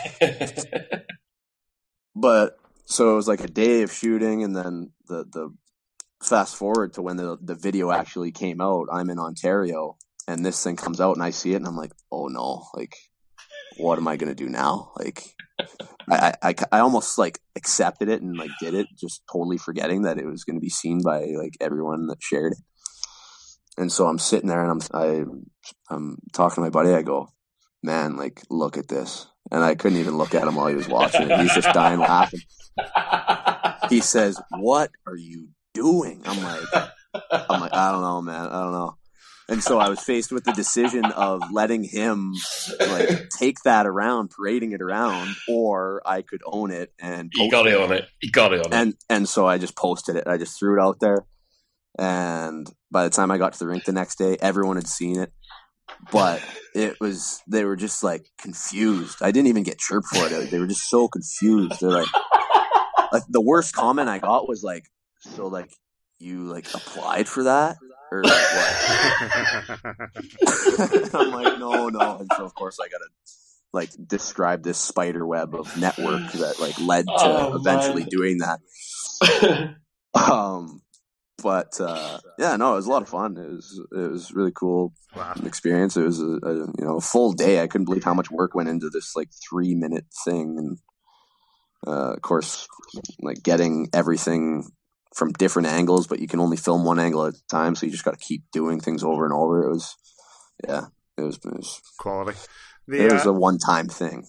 [SPEAKER 8] But so it was like a day of shooting, and then the the fast forward to when the the video actually came out. I'm in Ontario, and this thing comes out, and I see it, and I'm like, oh no, like, what am I gonna do now? Like, I I, I almost like accepted it and like did it, just totally forgetting that it was gonna be seen by like everyone that shared it. And so I'm sitting there, and I'm I I'm talking to my buddy. I go, man, like, look at this. And I couldn't even look at him while he was watching it. He's just dying laughing. He says, what are you doing? I'm like, I'm like, I don't know, man. I don't know. And so I was faced with the decision of letting him like take that around, parading it around, or I could own it and
[SPEAKER 3] you got to own it. You got to own it.
[SPEAKER 8] And and so I just posted it. I just threw it out there. And by the time I got to the rink the next day, everyone had seen it. But it was, they were just like confused. I didn't even get chirped for it. They were just so confused. They're like, like the worst comment I got was like, so like you like applied for that or like what? I'm like, no, no. And so of course I gotta like describe this spider web of network that like led to oh, eventually man. doing that. um, But uh, yeah, no, it was a lot of fun. It was it was really cool wow. experience. It was a, a you know a full day. I couldn't believe how much work went into this like three minute thing, and uh, of course, like getting everything from different angles. But you can only film one angle at a time, so you just got to keep doing things over and over. It was yeah, it was, it was
[SPEAKER 1] quality. The,
[SPEAKER 8] it
[SPEAKER 1] uh...
[SPEAKER 8] was a one time thing.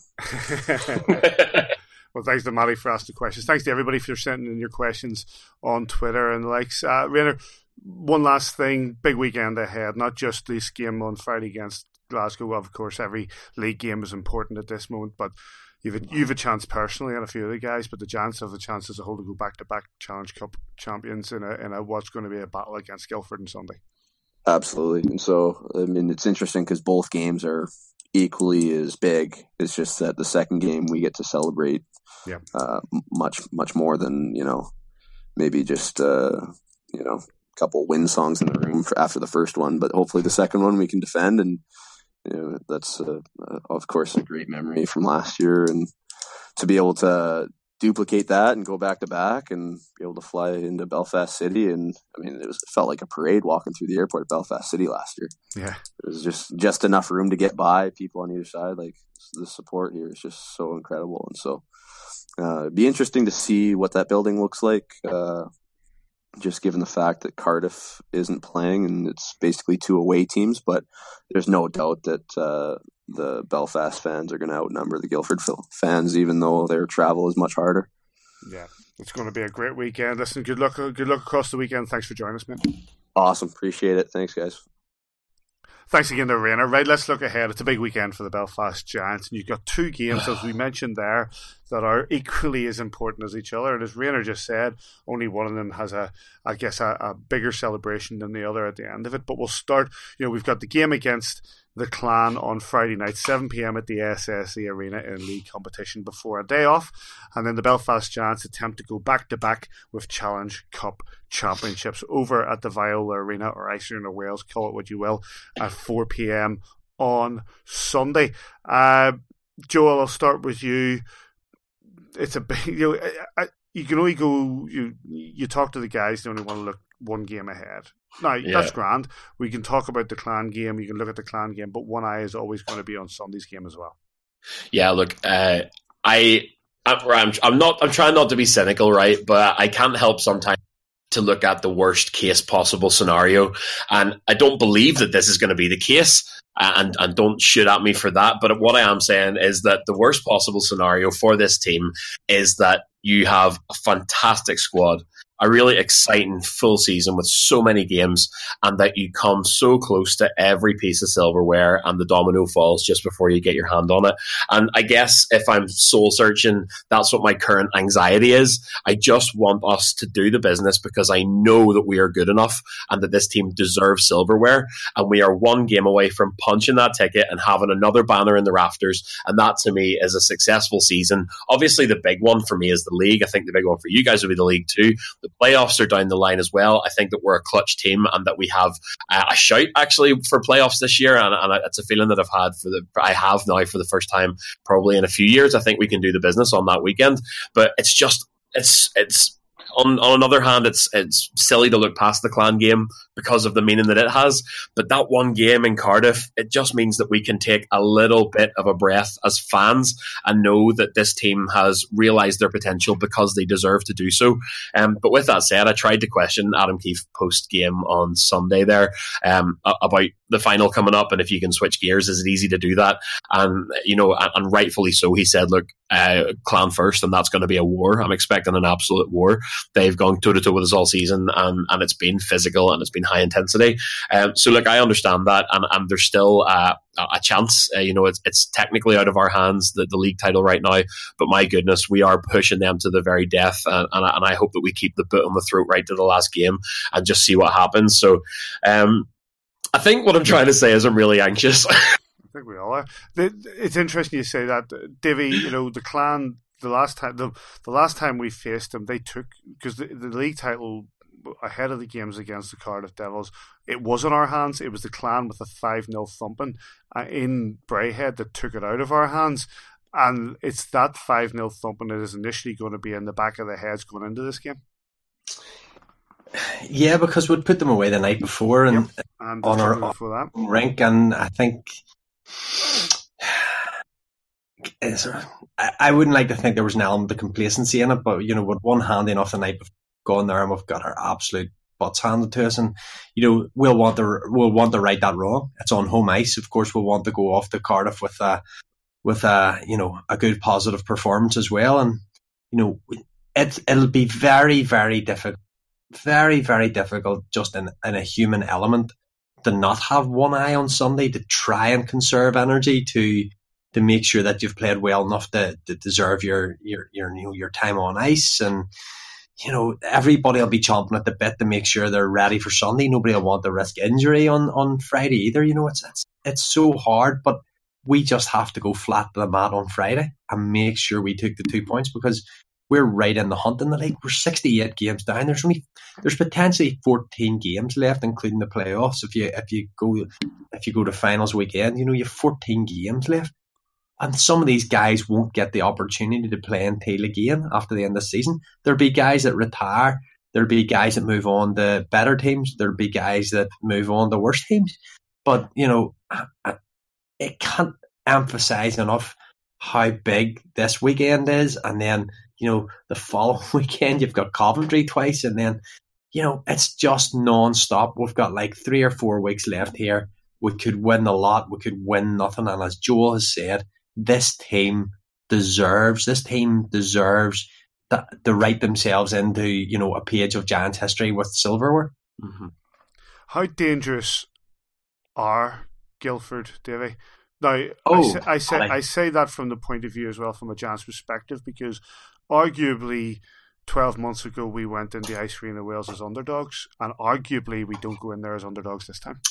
[SPEAKER 1] Well, thanks to Matty for asking the questions. Thanks to everybody for sending in your questions on Twitter and the likes. Uh, Rainer, one last thing, big weekend ahead, not just this game on Friday against Glasgow. Of course, every league game is important at this moment, but you've a, you've a chance personally and a few of the guys, but the Giants have a chance as a whole to go back-to-back Challenge Cup champions in a, in a what's going to be a battle against Guildford on Sunday.
[SPEAKER 8] Absolutely. And so, I mean, it's interesting because both games are equally as big. It's just that the second game we get to celebrate yeah. uh, much, much more than, you know, maybe just, uh, you know, a couple win songs in the room for after the first one. But hopefully the second one we can defend. And, you know, that's, uh, uh, of course, a great memory from last year. And to be able to duplicate that and go back to back and be able to fly into Belfast City. And I mean, it was, it felt like a parade walking through the airport at Belfast City last year.
[SPEAKER 1] Yeah.
[SPEAKER 8] It was just, just enough room to get by, people on either side. Like the support here is just so incredible. And so uh, it'd be interesting to see what that building looks like. Uh, just given the fact that Cardiff isn't playing and it's basically two away teams, but there's no doubt that, uh, the Belfast fans are going to outnumber the Guildford fans, even though their travel is much harder.
[SPEAKER 1] Yeah, it's going to be a great weekend. Listen, good luck, good luck across the weekend. Thanks for joining us, man.
[SPEAKER 8] Awesome, appreciate it. Thanks, guys.
[SPEAKER 1] Thanks again to Rainer. Right, let's look ahead. It's a big weekend for the Belfast Giants, and you've got two games, as we mentioned there, that are equally as important as each other. And as Rainer just said, only one of them has a, I guess, a, a bigger celebration than the other at the end of it. But we'll start. You know, we've got the game against the Clan on Friday night, seven p.m. at the S S E Arena in league competition before a day off. And then the Belfast Giants attempt to go back-to-back with Challenge Cup championships over at the Viola Arena, or Ice Arena Wales, call it what you will, at four p.m. on Sunday. Uh, Joel, I'll start with you. It's a big, you know, I, I, you can only go, you you talk to the guys, they only want to look one game ahead. Now, yeah. That's grand. We can talk about the Clan game, you can look at the Clan game, but one eye is always going to be on Sunday's game as well.
[SPEAKER 3] Yeah, look, uh, I, I'm, I'm not, I'm trying not to be cynical, right? But I can't help sometimes to look at the worst case possible scenario. And I don't believe that this is going to be the case. And, and don't shoot at me for that. But what I am saying is that the worst possible scenario for this team is that you have a fantastic squad, a really exciting full season with so many games, and that you come so close to every piece of silverware and the domino falls just before you get your hand on it. And I guess if I'm soul searching, that's what my current anxiety is. I just want us to do the business because I know that we are good enough and that this team deserves silverware. And we are one game away from punching that ticket and having another banner in the rafters. And that to me is a successful season. Obviously, the big one for me is the league. I think the big one for you guys would be the league too. The playoffs are down the line as well. I think that we're a clutch team and that we have uh, a shout actually for playoffs this year, and, and it's a feeling that I've had for the I have now for the first time probably in a few years. I think we can do the business on that weekend, but it's just it's it's on on another hand, it's it's silly to look past the Clan game because of the meaning that it has. But that one game in Cardiff, it just means that we can take a little bit of a breath as fans and know that this team has realised their potential because they deserve to do so. Um, but with that said, I tried to question Adam Keefe post-game on Sunday there um, about the final coming up and if you can switch gears, is it easy to do that? And, you know, and, and rightfully so, he said, look, uh, Clan first, and that's going to be a war. I'm expecting an absolute war. They've gone toe-to-toe with us all season, and, and it's been physical and it's been high intensity. Um, so, look, I understand that, and, and there's still uh, a chance. Uh, you know, it's it's technically out of our hands, the, the league title right now, but my goodness, we are pushing them to the very death, and, and, I, and I hope that we keep the boot on the throat right to the last game and just see what happens. So, um, I think what I'm trying to say is I'm really anxious.
[SPEAKER 1] I think we all are. It's interesting you say that, Davy. You know, the Clan. The last time, the, the last time we faced them, they took because the, the league title ahead of the games against the Cardiff Devils, it was in our hands. It was the Clan with a five nil thumping uh, in Braehead that took it out of our hands, and it's that five nil thumping that is initially going to be in the back of the heads going into this game.
[SPEAKER 2] Yeah, because we'd put them away the night before and,
[SPEAKER 1] yep. and
[SPEAKER 2] on our
[SPEAKER 1] before that.
[SPEAKER 2] rink, and I think. I wouldn't like to think there was an element of complacency in it, but you know, with one hand enough the night before going there, and we've got our absolute butts handed to us, and you know, we'll want to we'll want to right that wrong. It's on home ice, of course. We'll want to go off to Cardiff with a with a you know a good positive performance as well, and you know, it it'll be very very difficult, very very difficult just in in a human element to not have one eye on Sunday, to try and conserve energy, to. to make sure that you've played well enough to, to deserve your, your, your, you know, your time on ice. And, you know, everybody will be chomping at the bit to make sure they're ready for Sunday. Nobody will want to risk injury on, on Friday either. You know, it's, it's, it's so hard, but we just have to go flat to the mat on Friday and make sure we took the two points because we're right in the hunt in the league. We're sixty-eight games down. There's only, there's potentially fourteen games left, including the playoffs. If you, if you go, if you go to finals weekend, you know, you have fourteen games left. And some of these guys won't get the opportunity to play in Teal again after the end of the season. There'll be guys that retire. There'll be guys that move on to better teams. There'll be guys that move on to worse teams. But, you know, it can't emphasize enough how big this weekend is. And then, you know, the following weekend, you've got Coventry twice. And then, you know, it's just non-stop. We've got like three or four weeks left here. We could win a lot. We could win nothing. And as Joel has said, this team deserves, this team deserves to, to write themselves into, you know, a page of Giants history with silverware.
[SPEAKER 1] Mm-hmm. How dangerous are Guildford, Davy? Now,
[SPEAKER 2] oh,
[SPEAKER 1] I, say, I, say, I say that from the point of view as well, from a Giants perspective, because arguably twelve months ago we went into Ice Arena Wales as underdogs, and arguably we don't go in there as underdogs this time.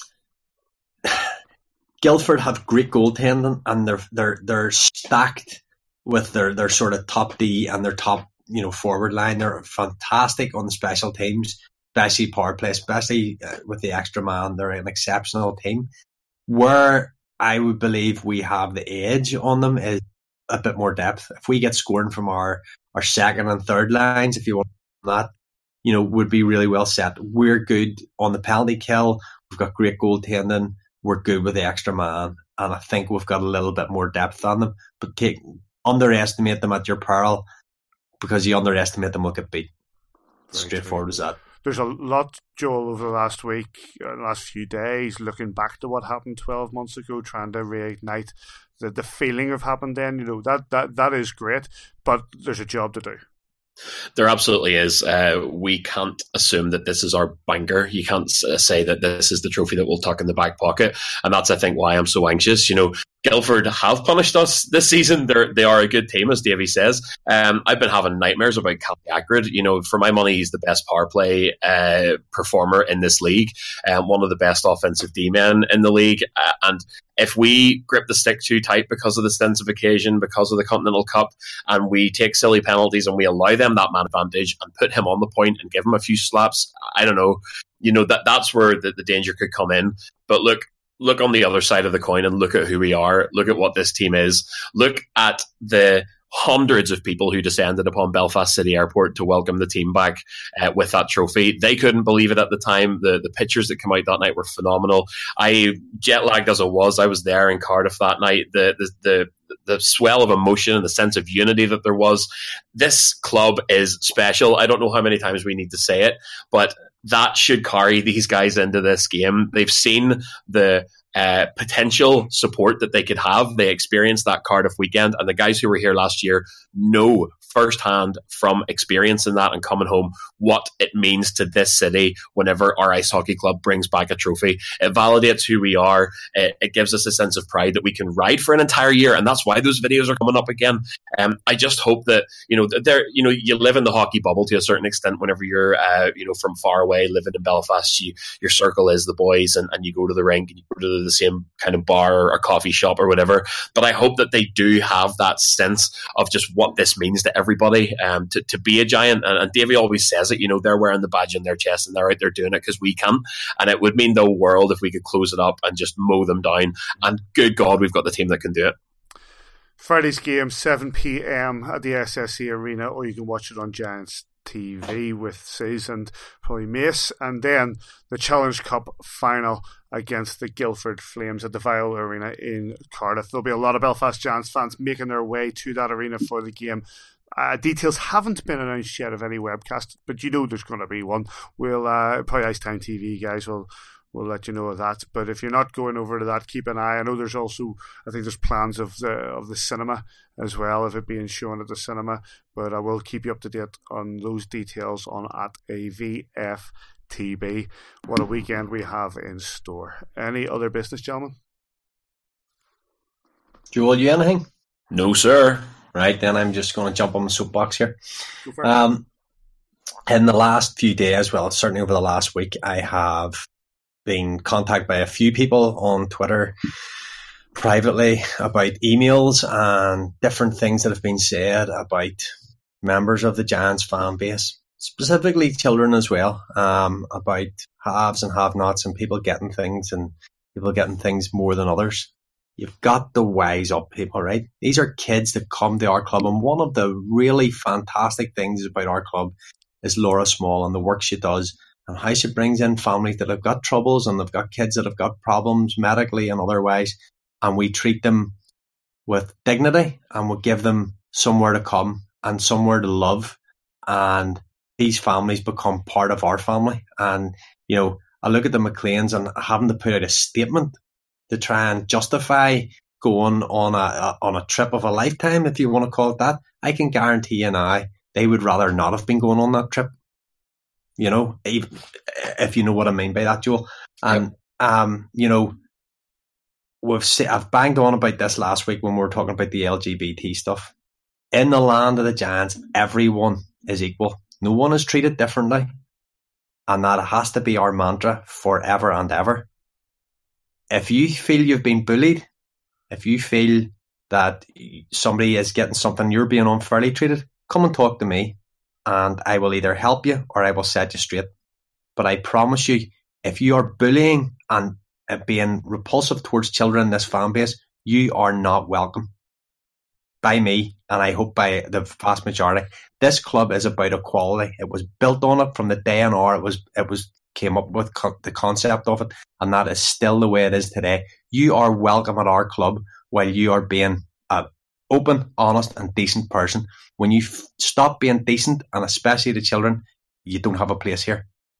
[SPEAKER 2] Guildford have great goaltending, and they're they're they're stacked with their, their sort of top D and their top you know forward line. They're fantastic on the special teams, especially power play, especially uh, with the extra man. They're an exceptional team. Where I would believe we have the edge on them is a bit more depth. If we get scoring from our, our second and third lines, if you want that, you know, would be really well set. We're good on the penalty kill. We've got great goaltending. We're good with the extra man, and I think we've got a little bit more depth on them. But take underestimate them at your peril, because you underestimate them, will get beat.
[SPEAKER 1] Very
[SPEAKER 2] Straightforward
[SPEAKER 1] true.
[SPEAKER 2] as that.
[SPEAKER 1] there's a lot, Joel, over the last week, uh, last few days, looking back to what happened twelve months ago, trying to reignite the, the feeling of happened then. You know, that, that, that is great, but there's a job to do.
[SPEAKER 3] There absolutely is. Uh, we can't assume that this is our banker. You can't uh, say that this is the trophy that we'll tuck in the back pocket. And that's, I think, why I'm so anxious. You know, Guildford have punished us this season. They're, they are a good team, as Davey says. Um, I've been having nightmares about Callie Agrid. You know, for my money, he's the best power play uh, performer in this league, um, one of the best offensive D-men in the league. Uh, and if we grip the stick too tight because of the sense of occasion, because of the Continental Cup, and we take silly penalties and we allow them that man advantage and put him on the point and give him a few slaps, I don't know. You know, that that's where the, the danger could come in. But look, look on the other side of the coin and look at who we are. Look at what this team is. Look at the hundreds of people who descended upon Belfast City Airport to welcome the team back uh, with that trophy. They couldn't believe it at the time. The the pictures that came out that night were phenomenal. I, jet lagged as I was, I was there in Cardiff that night. The the the the swell of emotion and the sense of unity that there was. This club is special. I don't know how many times we need to say it, but that should carry these guys into this game. They've seen the uh, potential support that they could have. They experienced that Cardiff weekend, and the guys who were here last year know firsthand from experiencing that and coming home what it means to this city whenever our ice hockey club brings back a trophy. It validates who we are. It, it gives us a sense of pride that we can ride for an entire year, and that's why those videos are coming up again. Um, I just hope that, you know, there, you know, you live in the hockey bubble to a certain extent whenever you're, uh, you know, from far away, living in Belfast. You, your circle is the boys, and, and you go to the rink and you go to the same kind of bar or coffee shop or whatever. But I hope that they do have that sense of just what this means to everybody, um, to, to be a Giant. And, and Davey always says it, you know, they're wearing the badge on their chest and they're out there doing it because we can. And it would mean the world if we could close it up and just mow them down. And good God, we've got the team that can do it.
[SPEAKER 1] Friday's game, seven p.m. at the S S E Arena, or you can watch it on Giants T V with Sis and probably Mace. And then the Challenge Cup final against the Guildford Flames at the Viol Arena in Cardiff. There'll be a lot of Belfast Giants fans making their way to that arena for the game. Uh, details haven't been announced yet of any webcast, but you know there's going to be one. We'll uh, probably Ice Time T V guys will will let you know of that. But if you're not going over to that, keep an eye. I know there's also, I think there's plans of the of the cinema as well, of it being shown at the cinema. But I will keep you up to date on those details on at A V F T B. What a weekend we have in store. Any other business, gentlemen?
[SPEAKER 2] Joel, you anything?
[SPEAKER 3] No, sir.
[SPEAKER 2] Right, then I'm just going to jump on the soapbox here. Um, in the last few days, well, certainly over the last week, I have been contacted by a few people on Twitter privately about emails and different things that have been said about members of the Giants fan base, specifically children as well, um, about haves and have-nots and people getting things and people getting things more than others. You've got to wise up, people, right? These are kids that come to our club, and one of the really fantastic things about our club is Laura Small and the work she does and how she brings in families that have got troubles and they've got kids that have got problems medically and otherwise, and we treat them with dignity and we give them somewhere to come and somewhere to love, and these families become part of our family. And, you know, I look at the McLeans and having to put out a statement to try and justify going on a, a on a trip of a lifetime, if you want to call it that. I can guarantee you now they would rather not have been going on that trip. You know, if, if you know what I mean by that, Joel. And yep. um, you know, we've say, I've banged on about this last week when we were talking about the L G B T stuff. In the land of the Giants, everyone is equal. No one is treated differently, and that has to be our mantra forever and ever. If you feel you've been bullied, if you feel that somebody is getting something, you're being unfairly treated, come and talk to me and I will either help you or I will set you straight. But I promise you, if you are bullying and being repulsive towards children in this fan base, you are not welcome by me, and I hope by the vast majority. This club is about equality. It was built on it from the day and hour it was it was came up with co- the concept of it, and that is still the way it is today. You are welcome at our club while you are being an open, honest and decent person. When you f- stop being decent, and especially to children, you don't have a place here.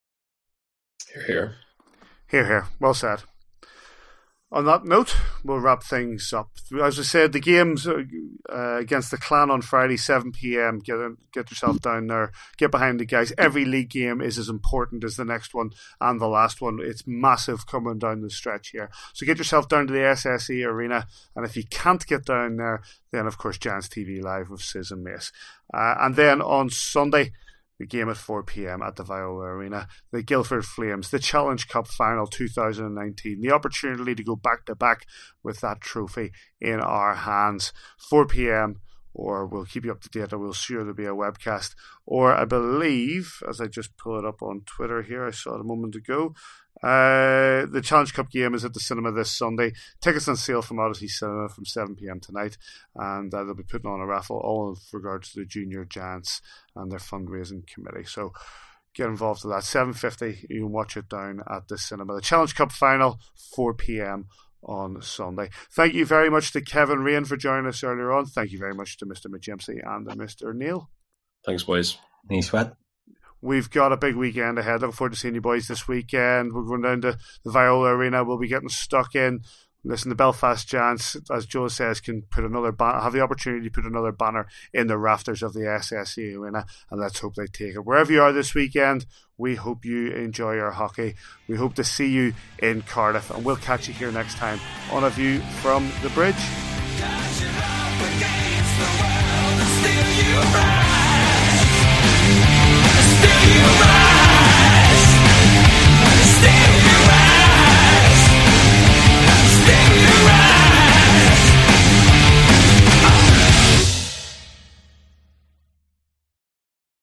[SPEAKER 3] Here, here.
[SPEAKER 1] Here, here. Well said. On that note, we'll wrap things up. As I said, the games uh, against the Clan on Friday, seven p.m. Get get yourself down there. Get behind the guys. Every league game is as important as the next one and the last one. It's massive coming down the stretch here. So get yourself down to the S S E Arena. And if you can't get down there, then of course Giants T V Live with Sis and Mace. Uh, and then on Sunday, the game at four p.m. at the Viola Arena, the Guildford Flames, the Challenge Cup Final two thousand nineteen, the opportunity to go back-to-back with that trophy in our hands. four p.m. or we'll keep you up to date, and we'll sure there'll be a webcast. Or I believe, as I just pull it up on Twitter here, I saw it a moment ago, uh, the Challenge Cup game is at the cinema this Sunday. Tickets on sale from Odyssey Cinema from seven p.m. tonight, and uh, they'll be putting on a raffle, all with regards to the Junior Giants and their fundraising committee. So get involved with that. seven fifty, you can watch it down at the cinema. The Challenge Cup Final, four p.m. on Sunday. Thank you very much to Kevin Rain for joining us earlier on. Thank you very much to Mister McGimpsey and to Mister Neil.
[SPEAKER 3] Thanks, boys.
[SPEAKER 2] Thanks, Sweat.
[SPEAKER 1] We've got a big weekend ahead. Looking forward to seeing you boys this weekend. We're going down to the Viola Arena. We'll be getting stuck in. Listen, the Belfast Giants, as Joe says, can put another ban- have the opportunity to put another banner in the rafters of the S S E Arena, and let's hope they take it. Wherever you are this weekend, we hope you enjoy your hockey. We hope to see you in Cardiff, and we'll catch you here next time on A View from the Bridge.